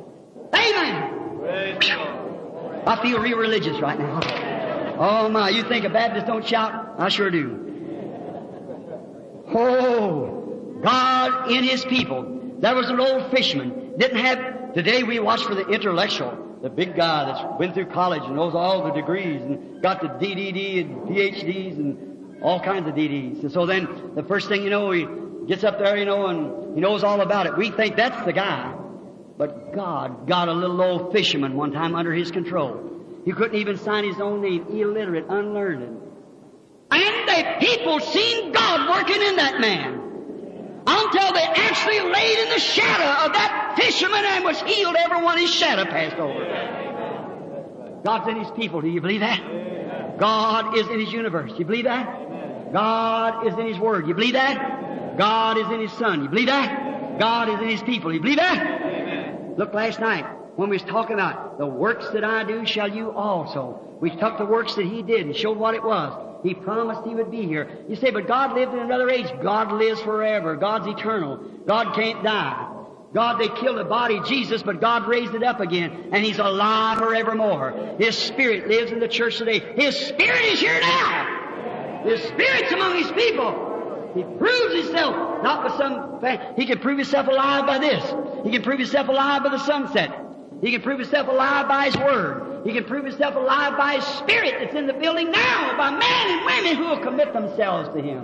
Amen. I feel real religious right now. Oh my, you think a Baptist don't shout? I sure do. Oh, God in His people. There was an old fisherman. Didn't have, today we watch for the intellectual, the big guy that's been through college and knows all the degrees and got the D D D and P H Ds and all kinds of D Ds. And so then the first thing you know, he gets up there, you know, and he knows all about it. We think that's the guy. But God got a little old fisherman one time under His control. He couldn't even sign his own name, illiterate, unlearned. And the people seen God working in that man. Until they actually laid in the shadow of that fisherman and was healed. Everyone his shadow passed over. God's in His people. Do you believe that? God is in His universe. You believe that? God is in His Word. You believe that? God is in His Son. You believe that? God is in His people. You believe that? Look, last night when we was talking about the works that I do shall you also. We took the works that He did and showed what it was. He promised He would be here. You say, but God lived in another age. God lives forever. God's eternal. God can't die. God, they killed the body, Jesus, but God raised it up again, and He's alive forevermore. His Spirit lives in the church today. His Spirit is here now. His Spirit's among His people. He proves Himself, not with some, He can prove Himself alive by this. He can prove Himself alive by the sunset. He can prove Himself alive by His Word. He can prove Himself alive by His Spirit that's in the building now, by men and women who will commit themselves to Him.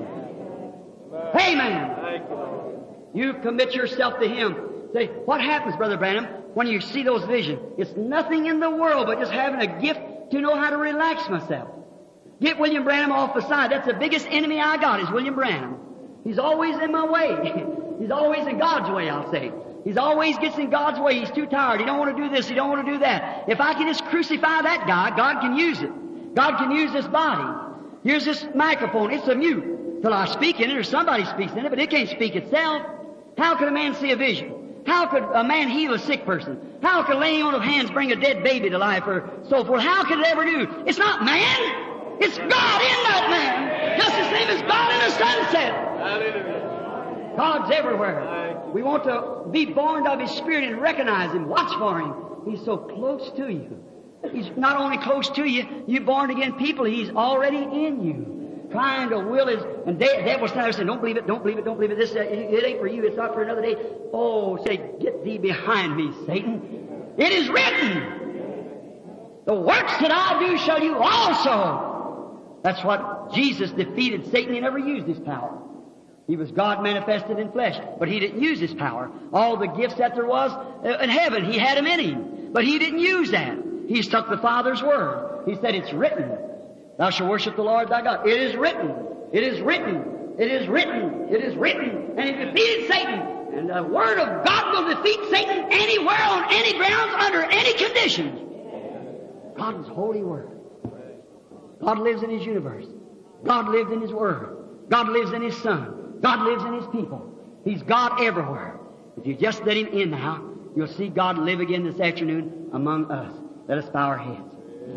Amen. You commit yourself to Him. Say, what happens, Brother Branham, when you see those visions? It's nothing in the world but just having a gift to know how to relax myself. Get William Branham off the side. That's the biggest enemy I got is William Branham. He's always in my way. He's always in God's way, I'll say. He's always gets in God's way. He's too tired. He don't want to do this. He don't want to do that. If I can just crucify that guy, God can use it. God can use this body. Here's this microphone. It's a mute till I speak in it or somebody speaks in it, but it can't speak itself. How could a man see a vision? How could a man heal a sick person? How could laying on of hands bring a dead baby to life or so forth? How could it ever do? It's not man. It's God in that man. Just the same as God in the sunset. Hallelujah. God's everywhere. We want to be born of His Spirit and recognize Him. Watch for Him. He's so close to you. He's not only close to you, you born again people. He's already in you. Trying to will His, and the devil's trying to say, don't believe it, don't believe it, don't believe it. This, uh, it ain't for you. It's not for another day. Oh, say, get thee behind me, Satan. It is written. The works that I do shall you also. That's what Jesus defeated Satan. He never used his power. He was God manifested in flesh, but He didn't use His power. All the gifts that there was in heaven, He had them in Him, but He didn't use that. He stuck the Father's word. He said, it's written, thou shalt worship the Lord thy God. It is written. It is written. It is written. It is written. And He defeated Satan. And the word of God will defeat Satan anywhere, on any grounds, under any conditions. God's holy word. God lives in His universe. God lives in His word. God lives in His Son. God lives in His people. He's God everywhere. If you just let Him in now, you'll see God live again this afternoon among us. Let us bow our heads.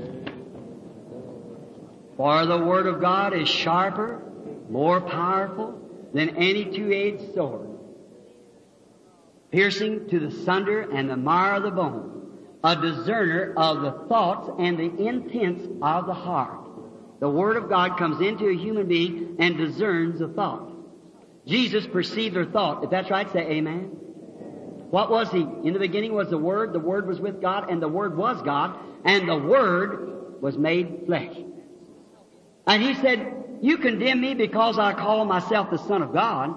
For the Word of God is sharper, more powerful than any two-edged sword, piercing to the sunder and the marrow of the bone, a discerner of the thoughts and the intents of the heart. The Word of God comes into a human being and discerns the thought. Jesus perceived their thought. If that's right, say amen. What was He? In the beginning was the Word. The Word was with God, and the Word was God, and the Word was made flesh. And He said, you condemn me because I call myself the Son of God.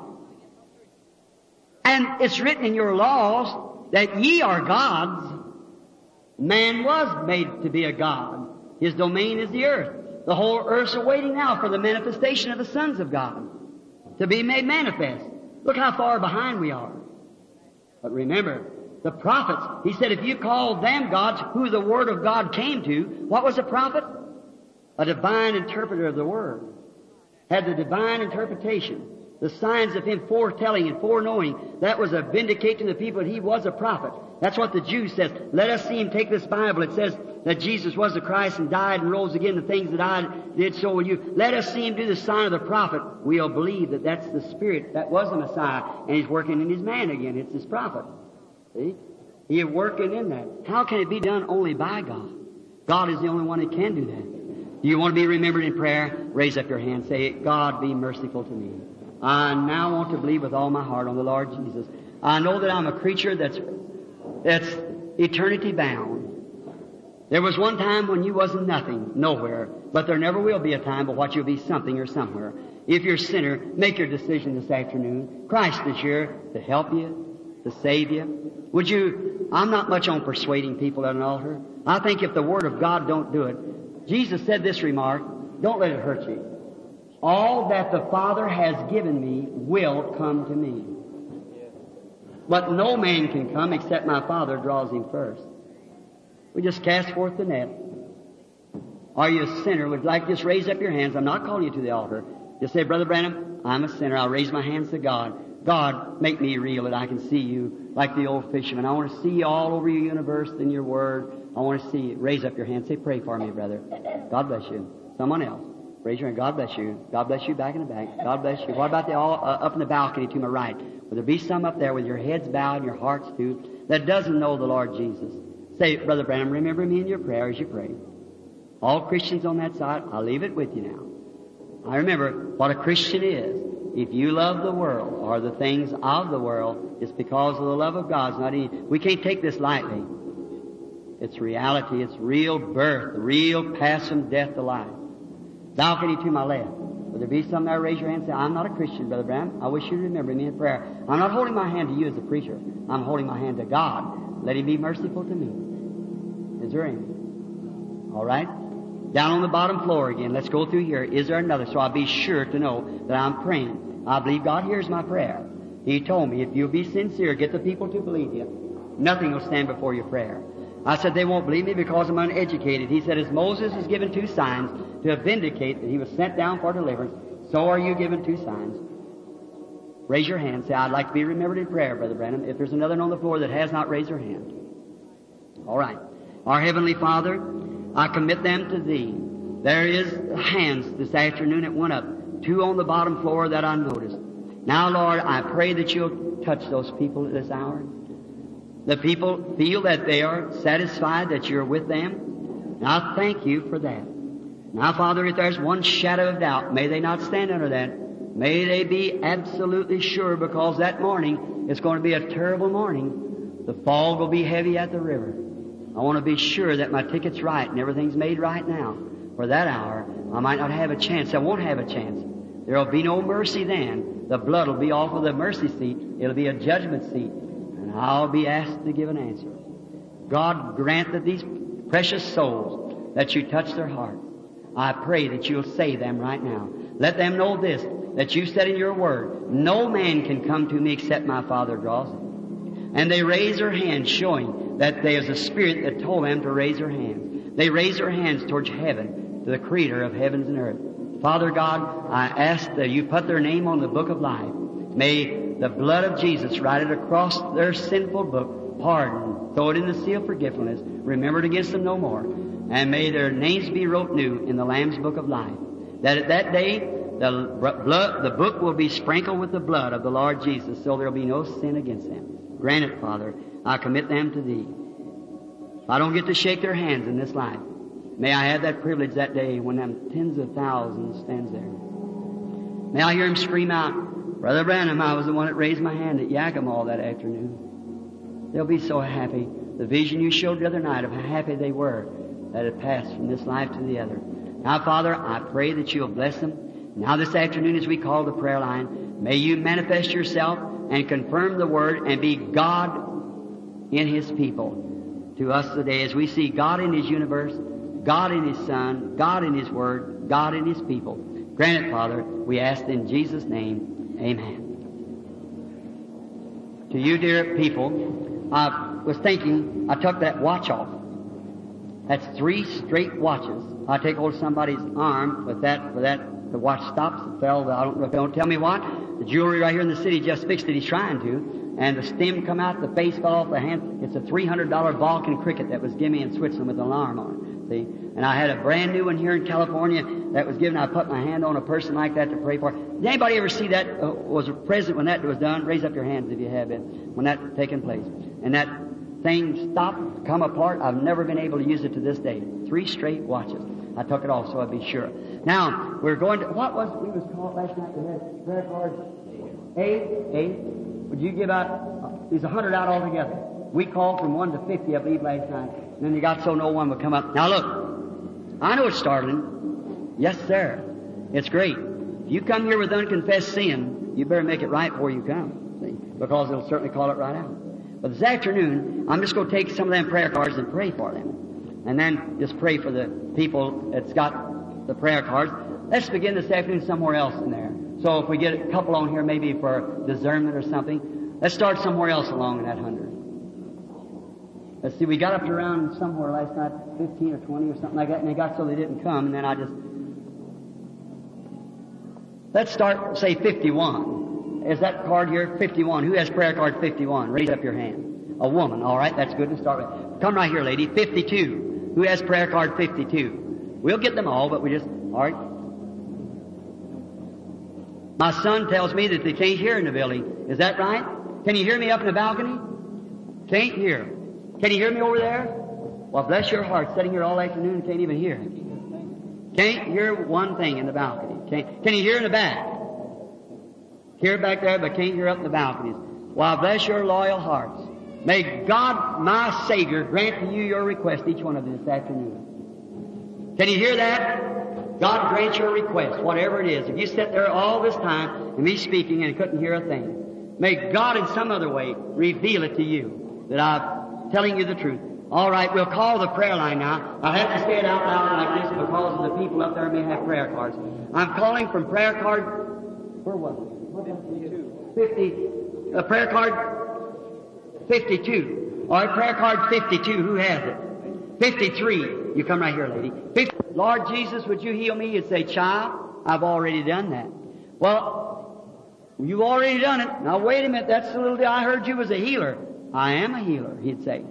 And it's written in your laws that ye are gods. Man was made to be a god. His domain is the earth. The whole earth's awaiting now for the manifestation of the sons of God to be made manifest. Look how far behind we are. But remember, the prophets, He said, if you call them gods, who the Word of God came to, what was a prophet? A divine interpreter of the Word. Had the divine interpretation. The signs of Him foretelling and foreknowing. That was a vindicate to the people that He was a prophet. That's what the Jews says. Let us see Him take this Bible. It says that Jesus was the Christ and died and rose again. The things that I did, so will you. Let us see Him do the sign of the prophet. We'll believe that that's the Spirit. That was the Messiah. And He's working in His man again. It's His prophet. See? He is working in that. How can it be done? Only by God. God is the only one that can do that. Do you want to be remembered in prayer? Raise up your hand. Say, God, be merciful to me. I now want to believe with all my heart on the Lord Jesus. I know that I'm a creature that's, that's eternity bound. There was one time when you wasn't nothing, nowhere, but there never will be a time but what you'll be something or somewhere. If you're a sinner, make your decision this afternoon. Christ is here to help you, to save you. Would you, I'm not much on persuading people at an altar. I think if the Word of God don't do it, Jesus said this remark, don't let it hurt you. All that the Father has given me will come to me. But no man can come except my Father draws him first. We just cast forth the net. Are you a sinner? Would like to just raise up your hands. I'm not calling you to the altar. Just say, Brother Branham, I'm a sinner. I'll raise my hands to God. God, make me real that I can see you like the old fisherman. I want to see you all over your universe and your Word. I want to see you. Raise up your hands. Say, pray for me, brother. God bless you. Someone else. Raise your hand. God bless you. God bless you back in the back. God bless you. What about the all uh, up in the balcony to my right? Will there be some up there with your heads bowed and your hearts too that doesn't know the Lord Jesus? Say, Brother Branham, remember me in your prayer as you pray. All Christians on that side, I'll leave it with you now. I remember what a Christian is. If you love the world or the things of the world, it's because of the love of God. It's not any, we can't take this lightly. It's reality. It's real birth, real pass from death to life. Balcony to my left. Will there be some there? Raise your hand and say, I'm not a Christian, Brother Branham. I wish you to remember me in prayer. I'm not holding my hand to you as a preacher. I'm holding my hand to God. Let Him be merciful to me. Is there any? All right. Down on the bottom floor again. Let's go through here. Is there another? So I'll be sure to know that I'm praying. I believe God hears my prayer. He told me, if you'll be sincere, get the people to believe you, nothing will stand before your prayer. I said, they won't believe me because I'm uneducated. He said, as Moses is given two signs to vindicate that he was sent down for deliverance, so are you given two signs. Raise your hand. Say, I'd like to be remembered in prayer, Brother Branham. If there's another on the floor that has not raised their hand. All right. Our Heavenly Father, I commit them to Thee. There is hands this afternoon that went up. Two on the bottom floor that I noticed. Now, Lord, I pray that You'll touch those people at this hour. The people feel that they are satisfied that You're with them. And I thank You for that. Now, Father, if there's one shadow of doubt, may they not stand under that. May they be absolutely sure, because that morning is going to be a terrible morning. The fog will be heavy at the river. I want to be sure that my ticket's right and everything's made right now. For that hour, I might not have a chance. I won't have a chance. There'll be no mercy then. The blood will be off of the mercy seat. It'll be a judgment seat. And I'll be asked to give an answer. God, grant that these precious souls, that You touch their heart. I pray that You'll save them right now. Let them know this, that You said in Your Word, no man can come to Me except my Father draws them. And they raise their hands, showing that there's a Spirit that told them to raise their hands. They raise their hands towards heaven, to the Creator of heavens and earth. Father God, I ask that You put their name on the book of life. May the blood of Jesus write it across their sinful book, pardon, throw it in the seal of forgiveness, remembered against them no more. And may their names be wrote new in the Lamb's book of life. That at that day, the blood, the book will be sprinkled with the blood of the Lord Jesus, so there will be no sin against them. Grant it, Father. I commit them to Thee. If I don't get to shake their hands in this life, may I have that privilege that day when them tens of thousands stands there. May I hear them scream out, Brother Branham, I was the one that raised my hand at Yakima that afternoon. They'll be so happy. The vision You showed the other night of how happy they were that had passed from this life to the other. Now, Father, I pray that You'll bless them. Now this afternoon as we call the prayer line, may You manifest Yourself and confirm the Word and be God in His people to us today as we see God in His universe, God in His Son, God in His Word, God in His people. Grant it, Father, we ask in Jesus' name, amen. To you, dear people, I was thinking, I took that watch off. That's three straight watches. I take hold of somebody's arm with that, with that, the watch stops, it fell, I don't know if they don't tell me what. The jewelry right here in the city just fixed it, he's trying to. And the stem come out, the face fell off the hand. It's a three hundred dollar Vulcan cricket that was given me in Switzerland with an alarm on it. See? And I had a brand new one here in California that was given. I put my hand on a person like that to pray for. Did anybody ever see that, uh, was present when that was done? Raise up your hands if you have been, when that taken place. And that thing stopped, come apart. I've never been able to use it to this day. Three straight watches. I took it off so I'd be sure. Now, we're going to, what was, we was called last night, we had prayer cards, eight, eight. Would you give out, there's a hundred out altogether. We called from one to fifty, I believe, last night. And then you got so no one would come up. Now look, I know it's startling. Yes, sir. It's great. If you come here with unconfessed sin, you better make it right before you come. See? Because it'll certainly call it right out. But this afternoon, I'm just going to take some of them prayer cards and pray for them. And then just pray for the people that's got the prayer cards. Let's begin this afternoon somewhere else in there. So if we get a couple on here maybe for discernment or something, let's start somewhere else along in that hundred. Let's see, we got up to around somewhere last night, fifteen or twenty or something like that, and they got so they didn't come, and then I just... Let's start, say, fifty-one. Is that card here? fifty-one. Who has prayer card fifty-one? Raise up your hand. A woman. All right, that's good to start with. Come right here, lady. fifty-two. Who has prayer card fifty-two? We'll get them all, but we just... All right. My son tells me that they can't hear in the building. Is that right? Can you hear me up in the balcony? Can't hear. Can you hear me over there? Well, bless your heart, sitting here all afternoon and can't even hear. Can't hear one thing in the balcony. Can't, can you hear in the back? Hear back there, but can't hear up in the balconies. Well, bless your loyal hearts. May God, my Savior, grant to you your request, each one of you this afternoon. Can you hear that? God grant your request, whatever it is. If you sit there all this time and me speaking and couldn't hear a thing, may God in some other way reveal it to you that I'm telling you the truth. All right, we'll call the prayer line now. I'll have to say it out loud like this because of the people up there may have prayer cards. I'm calling from prayer card, where was it? fifty, uh, prayer card fifty-two. All right, prayer card fifty-two, who has it? fifty-three. You come right here, lady. fifty. Lord Jesus, would you heal me? You'd say, child, I've already done that. Well, you've already done it. Now wait a minute, that's a little deal. I heard you was a healer. I am a healer, he'd say.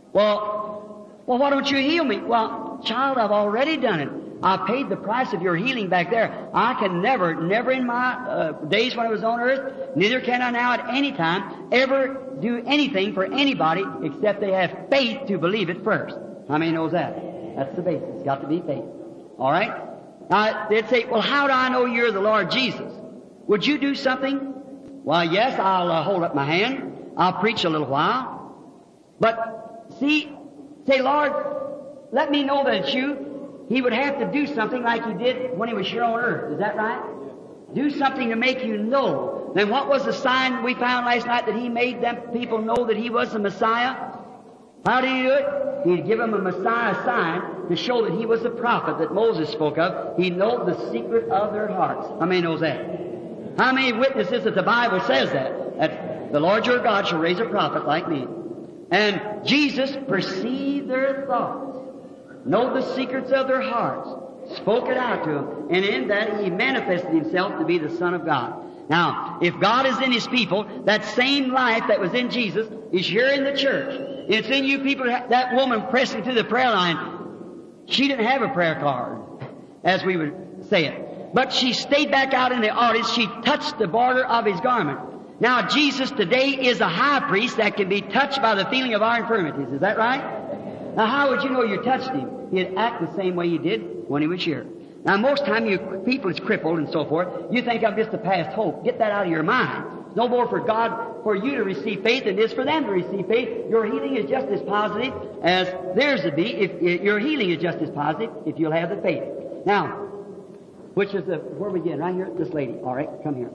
Well, well, why don't you heal me? Well, child, I've already done it. I paid the price of your healing back there. I can never, never in my uh, days when I was on earth, neither can I now at any time, ever do anything for anybody except they have faith to believe it first. How many knows that? That's the basis. It's got to be faith. All right? Now, they'd say, well, how do I know you're the Lord Jesus? Would you do something? Well, yes, I'll uh, hold up my hand. I'll preach a little while. But, see, say, Lord, let me know that it's you. He would have to do something like he did when he was here on earth. Is that right? Do something to make you know. Then what was the sign we found last night that he made them people know that he was the Messiah? How did he do it? He'd give them a Messiah sign to show that he was the prophet that Moses spoke of. He knows the secret of their hearts. How many knows that? How many witnesses that the Bible says that? That the Lord your God shall raise a prophet like me. And Jesus perceived their thoughts, know the secrets of their hearts, spoke it out to them, and in that he manifested himself to be the Son of God. Now, if God is in his people, that same life that was in Jesus is here in the church. It's in you people. That woman pressing through the prayer line, she didn't have a prayer card, as we would say it. But she stayed back out in the audience. She touched the border of his garment. Now, Jesus today is a high priest that can be touched by the feeling of our infirmities. Is that right? Now, how would you know you touched him? He'd act the same way he did when he was here. Now, most time you people is crippled and so forth, you think I'm just a past hope. Get that out of your mind. It's no more for God, for you to receive faith than it is for them to receive faith. Your healing is just as positive as theirs would be. If, if your healing is just as positive if you'll have the faith. Now, which is the, where we begin? Right here, this lady. All right, come here.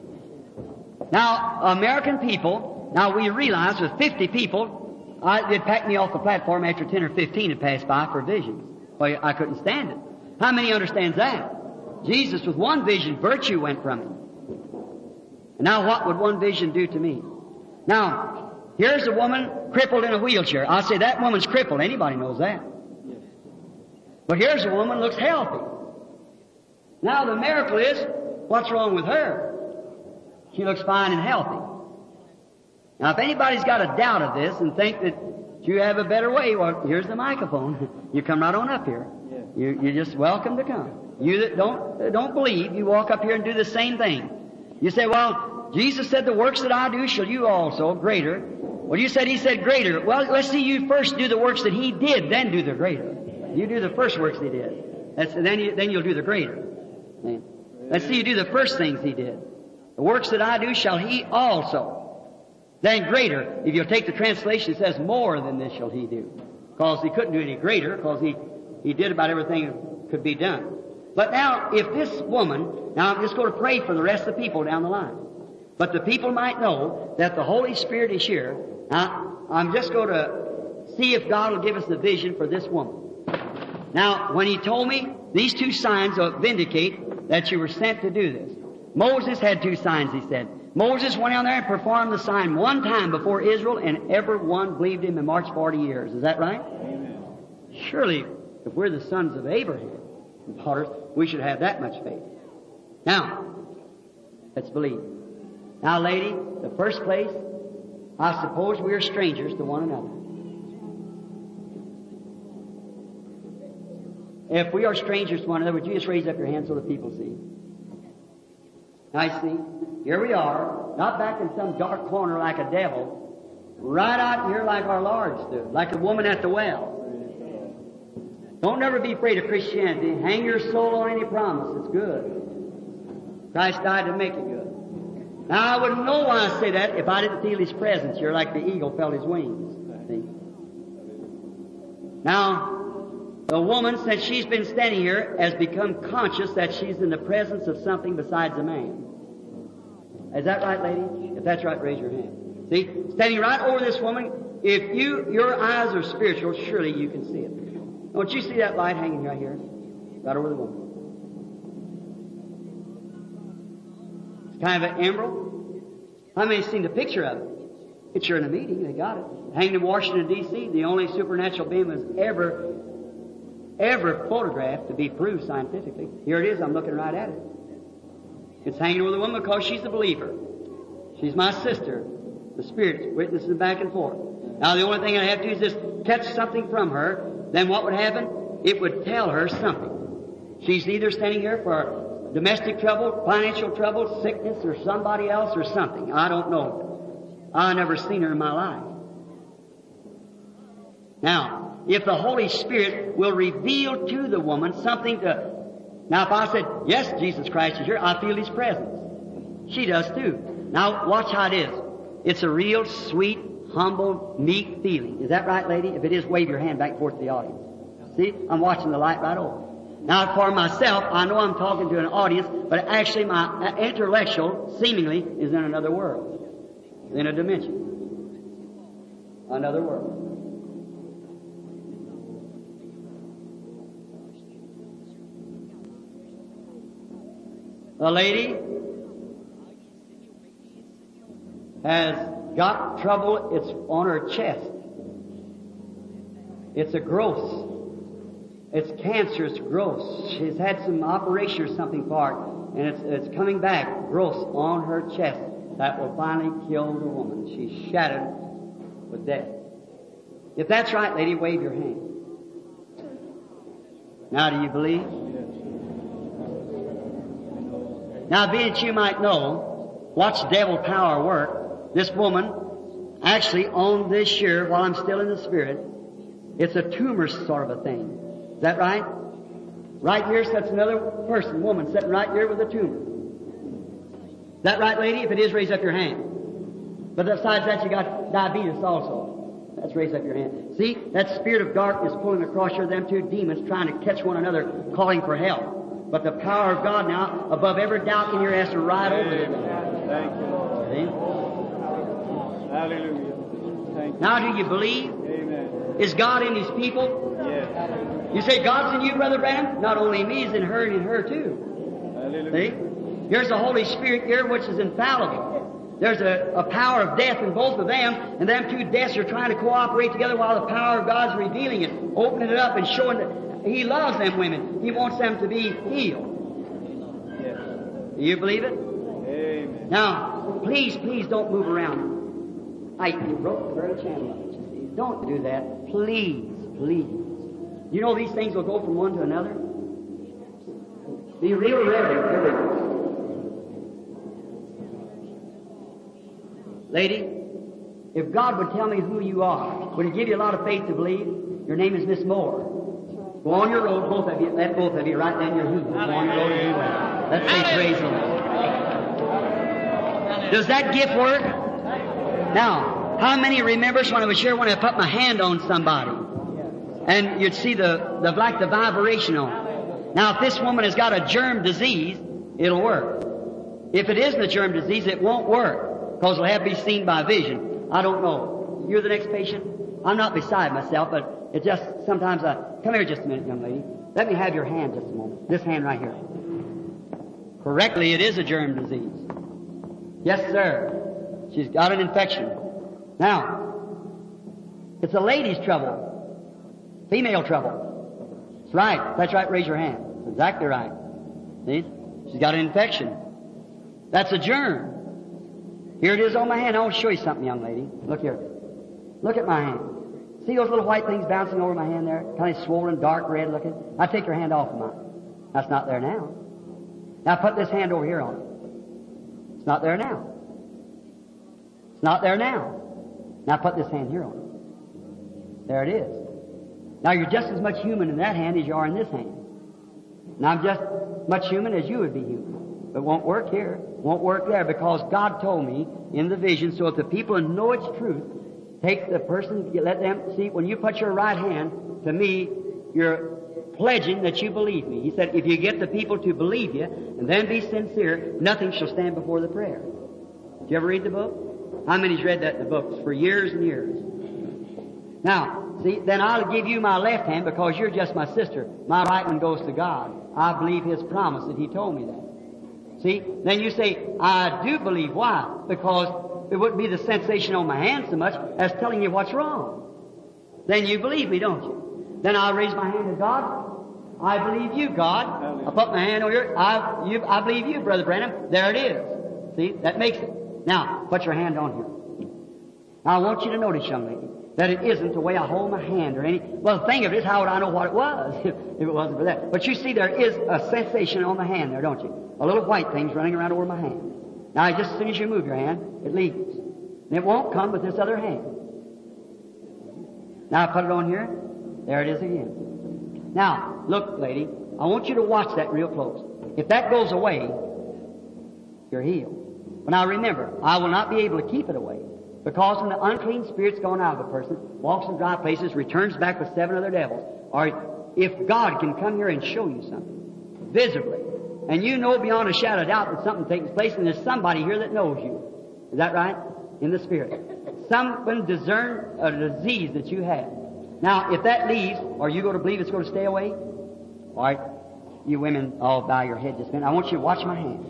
Now, American people, now we realize with fifty people, I, they'd pack me off the platform after ten or fifteen had passed by for visions. Well, I couldn't stand it. How many understands that? Jesus, with one vision, virtue went from him. And now what would one vision do to me? Now, here's a woman crippled in a wheelchair. I say that woman's crippled. Anybody knows that. But here's a woman who looks healthy. Now the miracle is, what's wrong with her? She looks fine and healthy. Now if anybody's got a doubt of this and think that you have a better way, well, here's the microphone. You come right on up here. You, you're just welcome to come. You that don't, don't believe, you walk up here and do the same thing. You say, well, Jesus said the works that I do shall you also, greater. Well, you said he said greater. Well, let's see you first do the works that he did, then do the greater. You do the first works that he did. That's, then, you, then you'll do the greater. Let's see you do the first things he did. The works that I do shall he also. Then greater. If you'll take the translation, it says more than this shall he do. Because he couldn't do any greater, because he, he did about everything that could be done. But now, if this woman, now I'm just going to pray for the rest of the people down the line. But the people might know that the Holy Spirit is here. Now, I'm just going to see if God will give us the vision for this woman. Now, when he told me, these two signs will vindicate that you were sent to do this. Moses had two signs, he said. Moses went down there and performed the sign one time before Israel, and everyone believed him and marched forty years. Is that right? Amen. Surely, if we're the sons of Abraham and daughters, we should have that much faith. Now, let's believe. Now, lady, the first place, I suppose we are strangers to one another. If we are strangers to one another, would you just raise up your hand so the people see? I see. Here we are, not back in some dark corner like a devil, right out here like our Lord stood, like a woman at the well. Don't never be afraid of Christianity. Hang your soul on any promise. It's good. Christ died to make it good. Now, I wouldn't know why I say that if I didn't feel His presence here like the eagle felt His wings. See? Now, the woman, since she's been standing here, has become conscious that she's in the presence of something besides a man. Is that right, lady? If that's right, raise your hand. See? Standing right over this woman, if you, your eyes are spiritual, surely you can see it. Don't you see that light hanging right here? Right over the woman. It's kind of an emerald. How many have seen the picture of it? It's here in a meeting. They got it. Hanging in Washington, D C, the only supernatural being was ever, ever photographed to be proved scientifically. Here it is. I'm looking right at it. It's hanging over the woman because she's a believer. She's my sister. The Spirit's witnessing back and forth. Now, the only thing I have to do is just catch something from her. Then what would happen? It would tell her something. She's either standing here for domestic trouble, financial trouble, sickness, or somebody else or something. I don't know. I've never seen her in my life. Now, if the Holy Spirit will reveal to the woman something to... Now, if I said, yes, Jesus Christ is here, I feel His presence. She does too. Now, watch how it is. It's a real sweet, humble, meek feeling. Is that right, lady? If it is, wave your hand back and forth to the audience. See? I'm watching the light right over. Now, for myself, I know I'm talking to an audience, but actually my intellectual, seemingly, is in another world. In a dimension. Another world. The lady has got trouble. It's on her chest. It's a growth. It's cancerous growth. She's had some operation or something for it, and it's, it's coming back. Growth on her chest that will finally kill the woman. She's shattered with death. If that's right, lady, wave your hand. Now, do you believe? Now, being that you might know, watch devil power work. This woman, actually on this year, while I'm still in the Spirit, it's a tumor sort of a thing. Is that right? Right here sits another person, woman, sitting right here with a tumor. Is that right, lady? If it is, raise up your hand. But besides that, you got diabetes also. Let's raise up your hand. See, that spirit of darkness pulling across here, them two demons trying to catch one another, calling for help. But the power of God now, above every doubt in here, has to ride over them. Thank you, Lord. See? Hallelujah. Thank you. Now, do you believe? Amen. Is God in His people? Yes. You say God's in you, Brother Branham? Not only me, He's in her and in her too. Hallelujah. See? Here's the Holy Spirit here, which is infallible. There's a, a power of death in both of them, and them two deaths are trying to cooperate together while the power of God's revealing it, opening it up and showing that He loves them women. He wants them to be healed. Yes. Do you believe it? Amen. Now, please, please don't move around. I, you broke the very channel. Don't do that. Please, please. You know these things will go from one to another? Be real reverent, everyone. Lady, if God would tell me who you are, would He give you a lot of faith to believe? Your name is Miss Moore. Go on your road, both of you. Let both of you right down your heels. Go on your road and do well. Let's say praise the Lord. Does that gift work? Now, how many remembers when I was here when I put my hand on somebody? And you'd see the, the like the vibration on it. Now, if this woman has got a germ disease, it'll work. If it isn't a germ disease, it won't work, because it'll have to be seen by vision. I don't know. You're the next patient? I'm not beside myself, but it just, sometimes I, come here just a minute, young lady. Let me have your hand just a moment. This hand right here. Correctly, it is a germ disease. Yes, sir. She's got an infection. Now, it's a lady's trouble. Female trouble. That's right. That's right. Raise your hand. That's exactly right. See? She's got an infection. That's a germ. Here it is on my hand. I want to show you something, young lady. Look here. Look at my hand. See those little white things bouncing over my hand there? Kind of swollen, dark red looking? Now take your hand off of mine. That's not there now. Now put this hand over here on it. It's not there now. It's not there now. Now put this hand here on it. There it is. Now you're just as much human in that hand as you are in this hand. Now I'm just much human as you would be human. But it won't work here. It won't work there, because God told me in the vision, so if the people know it's truth, take the person, let them see, when you put your right hand to me, you're pledging that you believe me. He said, if you get the people to believe you, and then be sincere, nothing shall stand before the prayer. Did you ever read the book? How many's read that in the books for years and years? Now, see, then I'll give you my left hand, because you're just my sister. My right one goes to God. I believe His promise that He told me that. See, then you say, I do believe. Why? Because it wouldn't be the sensation on my hand so much as telling you what's wrong. Then you believe me, don't you? Then I'll raise my hand to God. I believe you, God. I put my hand on your, I, you, I believe you, Brother Branham. There it is. See, that makes it. Now, put your hand on here. Now, I want you to notice, young lady, that it isn't the way I hold my hand or any, well, the thing of it is, how would I know what it was if it wasn't for that? But you see, there is a sensation on the hand there, don't you? A little white thing's running around over my hand. Now, just as soon as you move your hand, it leaves. And it won't come with this other hand. Now, I put it on here. There it is again. Now, look, lady, I want you to watch that real close. If that goes away, you're healed. But now remember, I will not be able to keep it away, because when the unclean spirit's gone out of a person, walks in dry places, returns back with seven other devils, or if God can come here and show you something, visibly, and you know beyond a shadow of doubt that something takes place, and there's somebody here that knows you. Is that right? In the spirit. Someone discern a disease that you have. Now, if that leaves, or you go to believe it's going to stay away, all right, you women all bow your head just a minute. I want you to watch my hand.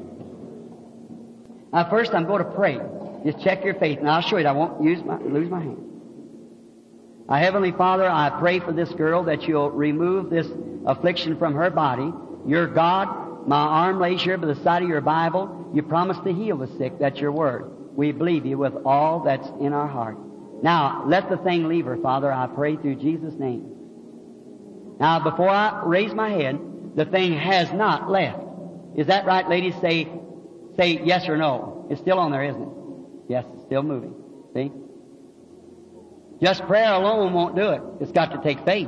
Now, first I'm going to pray. Just check your faith, and I'll show you that I won't use my, lose my hand. Our Heavenly Father, I pray for this girl that you'll remove this affliction from her body. You're God. My arm lays here by the side of your Bible. You promised to heal the sick. That's your word. We believe you with all that's in our heart. Now, let the thing leave her, Father, I pray through Jesus' name. Now, before I raise my head, the thing has not left. Is that right, ladies? Say, say yes or no. It's still on there, isn't it? Yes, it's still moving. See? Just prayer alone won't do it. It's got to take faith.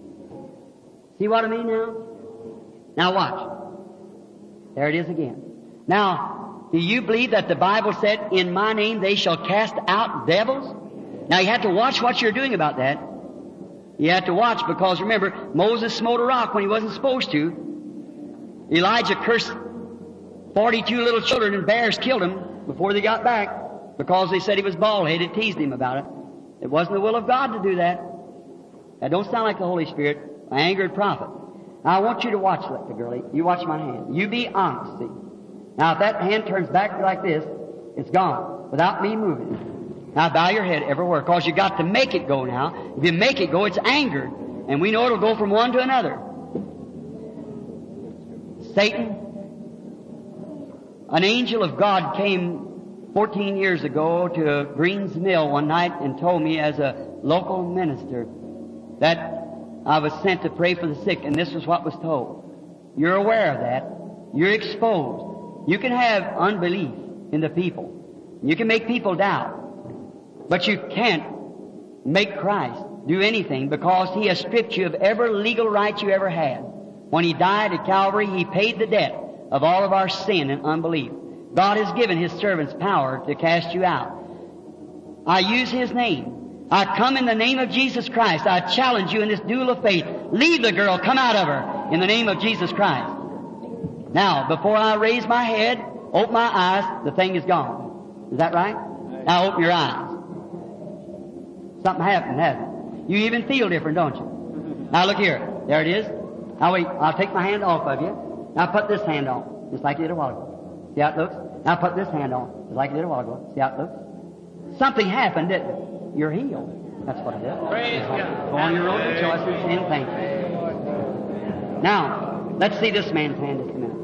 See what I mean now? Now watch. There it is again. Now, do you believe that the Bible said, in my name they shall cast out devils? Now you have to watch what you're doing about that. You have to watch, because remember, Moses smote a rock when he wasn't supposed to. Elijah cursed forty-two little children, and bears killed him before they got back, because they said he was bald-headed, teased him about it. It wasn't the will of God to do that. That don't sound like the Holy Spirit. An angered prophet. Now I want you to watch that, the girlie. You watch my hand. You be honest, see. Now if that hand turns back like this, it's gone, without me moving. Now bow your head everywhere, because you got to make it go now. If you make it go, it's angered. And we know it'll go from one to another. Satan, an angel of God came fourteen years ago to Green's Mill one night and told me, as a local minister, that I was sent to pray for the sick, and this was what was told. You're aware of that. You're exposed. You can have unbelief in the people. You can make people doubt. But you can't make Christ do anything because He has stripped you of every legal right you ever had. When He died at Calvary, He paid the debt of all of our sin and unbelief. God has given His servants power to cast you out. I use His name. I come in the name of Jesus Christ. I challenge you in this duel of faith. Leave the girl. Come out of her in the name of Jesus Christ. Now, before I raise my head, open my eyes, the thing is gone. Is that right? Now open your eyes. Something happened, hasn't it? You even feel different, don't you? Now look here. There it is. Now wait, I'll take my hand off of you. Now put this hand on, just like you did a while ago. See how it looks? Now put this hand on, just like you did a while ago. See how it looks? Something happened, didn't it? You're healed. That's what it is. Praise God. Go on your road to choices and thank you. Now, let's see this man's hand just a minute.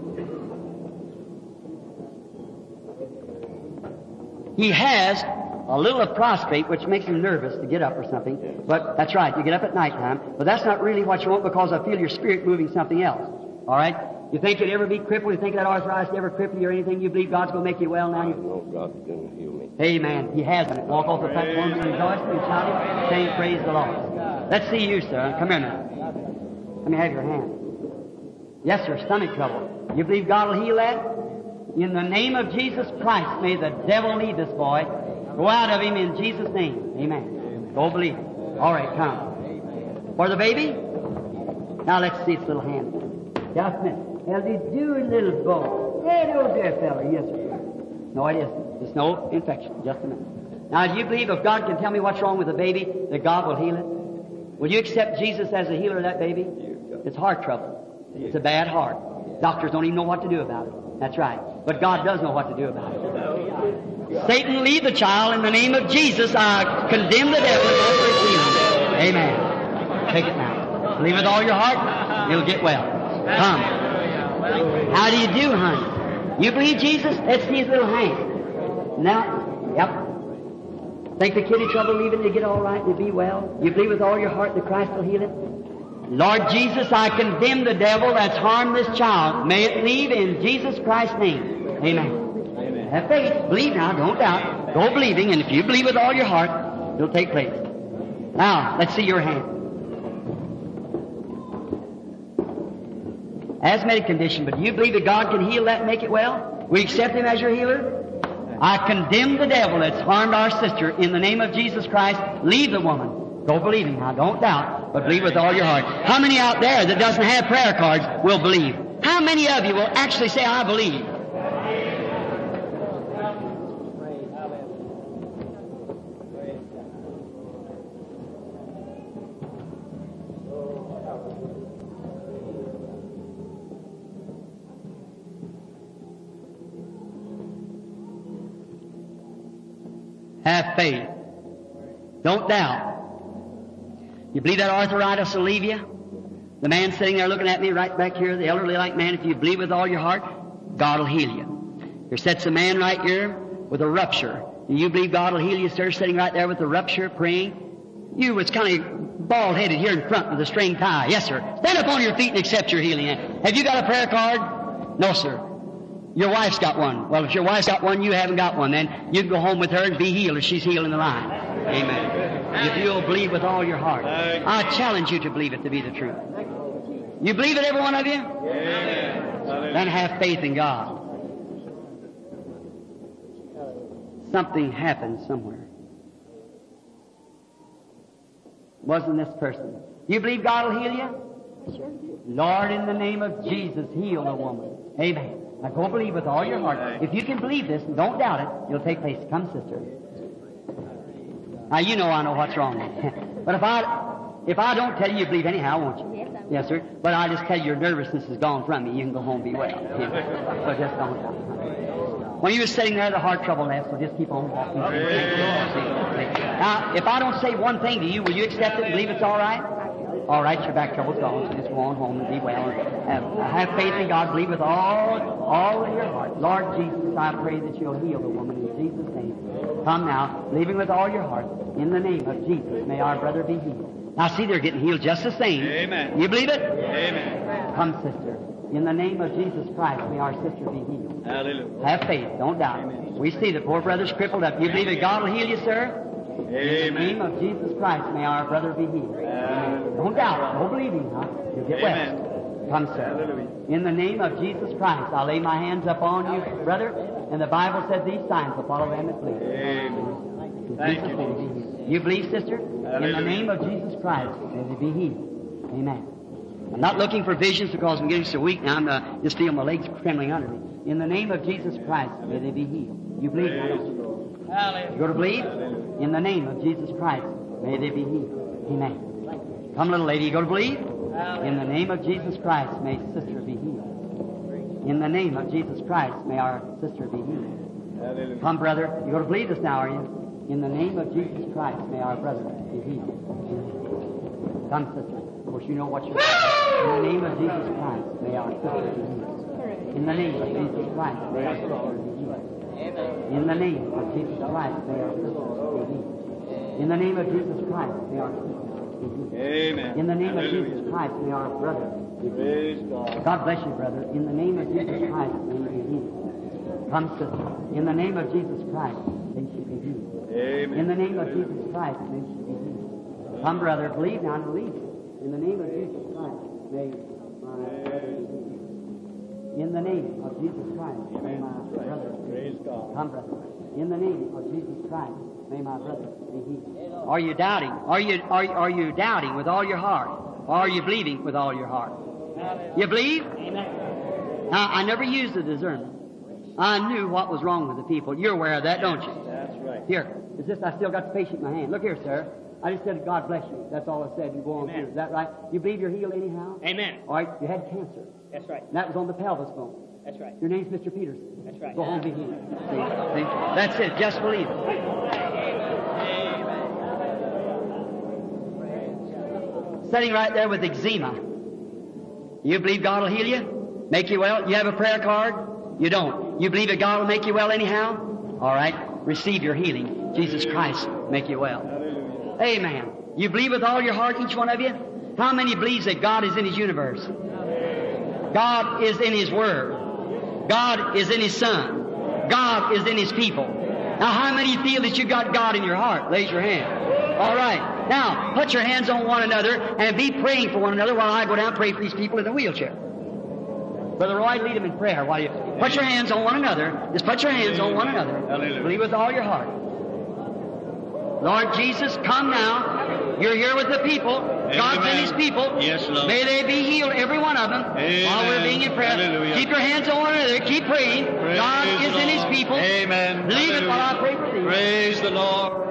He has a little of prostrate, which makes him nervous to get up or something. But that's right, you get up at night time. But that's not really what you want because I feel your spirit moving something else. All right? You think you'd ever be crippled? You think that arthritis ever cripple you or anything? You believe God's going to make you well now? I know God's going to heal me. Amen. He has done it. Walk off the platform and rejoice and shout, saying, praise the Lord. Let's see you, sir. Come here now. Let me have your hand. Yes, sir. Stomach trouble. You believe God will heal that? In the name of Jesus Christ, may the devil leave this boy. Go out of him in Jesus' name. Amen. Go believe it. All right, come. For the baby? Now let's see its little hand. Just a minute. How do you do, little boy? Hello there, fella. Yes, sir. No, it isn't. It's no infection. Just a minute. Now, do you believe if God can tell me what's wrong with the baby, that God will heal it? Will you accept Jesus as a healer of that baby? It's heart trouble. It's a bad heart. Doctors don't even know what to do about it. That's right. But God does know what to do about it. Satan, leave the child in the name of Jesus. I condemn the devil and ask for his healing. Amen. Take it now. Believe with all your heart, you'll get well. Come. How do you do, honey? You believe Jesus? Let's see his little hand. Now, yep. Think the kidney trouble leaving to get all right and to be well? You believe with all your heart that Christ will heal it? Lord Jesus, I condemn the devil that's harmed this child. May it leave in Jesus Christ's name. Amen. Amen. Have faith. Believe now. Don't doubt. Go believing, and if you believe with all your heart, it'll take place. Now, let's see your hand. Asthmatic condition, but do you believe that God can heal that and make it well? We accept Him as your healer? I condemn the devil that's harmed our sister in the name of Jesus Christ. Leave the woman. Go believing now. Don't doubt, but believe with all your heart. How many out there that doesn't have prayer cards will believe? How many of you will actually say, I believe? Have faith. Don't doubt. You believe that arthritis will leave you? The man sitting there looking at me right back here, the elderly like man, if you believe with all your heart, God will heal you. There sits a man right here with a rupture. Do you believe God will heal you, sir, sitting right there with a rupture, praying? You was kind of bald-headed here in front with a string tie. Yes, sir. Stand up on your feet and accept your healing. Have you got a prayer card? No, sir. Your wife's got one. Well, if your wife's got one, you haven't got one. Then you can go home with her and be healed if she's healed in the line. Amen. If you'll believe with all your heart. I challenge you to believe it to be the truth. You believe it, every one of you? Amen. Then have faith in God. Something happened somewhere. Wasn't this person? You believe God will heal you? Sure. Lord, in the name of Jesus, heal the woman. Amen. Now go believe with all your heart. If you can believe this and don't doubt it, it'll take place. Come, sister. Now you know I know what's wrong. But if I if I don't tell you, you believe anyhow, won't you? Yes, I will. Yes, sir. But I just tell you your nervousness is gone from you. You can go home and be well. Yeah. So just don't doubt. When you were sitting there, the heart trouble left, so just keep on walking. Now, if I don't say one thing to you, will you accept it and believe it's all right? All right, your back trouble's gone, so just go on home and be well. Have, have faith in God. Believe with all, all of your heart. Lord Jesus, I pray that you'll heal the woman in Jesus' name. Come now, believing with all your heart. In the name of Jesus, may our brother be healed. Now, see, they're getting healed just the same. Amen. You believe it? Amen. Come, sister. In the name of Jesus Christ, may our sister be healed. Hallelujah. Have faith. Don't doubt. Amen. We see the poor brother's crippled up. You believe that God will heal you, sir? In the name of Jesus Christ, may our brother be healed. Amen. Don't doubt. Don't believe him, huh? You'll get Amen. well. Come, sir. In the name of Jesus Christ, I'll lay my hands upon you, brother, and the Bible says these signs will follow them that believe. Amen. Thank you, Jesus. You believe, sister? Hallelujah. In the name of Jesus Christ, may they be healed. Amen. I'm not looking for visions because I'm getting so weak now. I'm uh, just feeling my legs trembling under me. In the name of Jesus Christ, may they be healed. You believe now, don't you? You go to believe? In the name of Jesus Christ, may they be healed. Amen. Come, little lady, you go to believe? In the name of Jesus Christ, may sister be healed. In the name of Jesus Christ, may our sister be healed. Come, brother, you go to believe this now, are you? In the name of Jesus Christ, may our brother be healed. Come, sister. Of course, you know what you're saying. In the name of Jesus Christ, may our sister be healed. In the name of Jesus Christ, may our sister be healed. In the name of Jesus Christ, may our sister be healed. In the name of Jesus Christ, may our sister be healed. Amen. In the name of Jesus Christ, may our brother be healed. God bless you, brother. In the name of Jesus Christ, may you be healed. Come, sister. In the name of Jesus Christ, may she be healed. Amen. In the name of Jesus Christ, may she be healed. Come, brother, believe now and believe. In the name of Jesus Christ, may my brother be healed. In the name of Jesus Christ, may my brother be healed. Come, brother. In the name of Jesus Christ, may my brother be healed. Are you doubting? Are you are, are you doubting with all your heart? Or are you believing with all your heart? You believe? Amen. Now, I never used the discernment. I knew what was wrong with the people. You're aware of that, don't you? That's right. Here, it's just I still got the patient in my hand. Look here, sir. I just said, God bless you. That's all I said. You go on through. Is that right? You believe you're healed anyhow? Amen. All right, you had cancer. That's right. And that was on the pelvis bone. That's right. Your name's Mister Peterson. That's right. Go home and be healed. See? See? That's it. Just believe it. Sitting right there with eczema. You believe God will heal you? Make you well? You have a prayer card? You don't. You believe that God will make you well anyhow? All right. Receive your healing. Jesus Christ make you well. Amen. You believe with all your heart, each one of you? How many believes that God is in His universe? God is in His Word. God is in His Son. God is in His people. Now, how many feel that you got God in your heart? Raise your hand. All right. Now, put your hands on one another and be praying for one another while I go down and pray for these people in the wheelchair. Brother Roy, lead them in prayer while you put your hands on one another. Just put your hands on one another. Believe with all your heart. Lord Jesus, come now. You're here with the people. God's in His people. Yes, Lord. May they be healed, every one of them, Amen. while we're being in prayer. Hallelujah. Keep your hands on one another. Keep praying. Praise God is the in His Lord. people. Amen. Believe it while I pray for thee. Praise the Lord.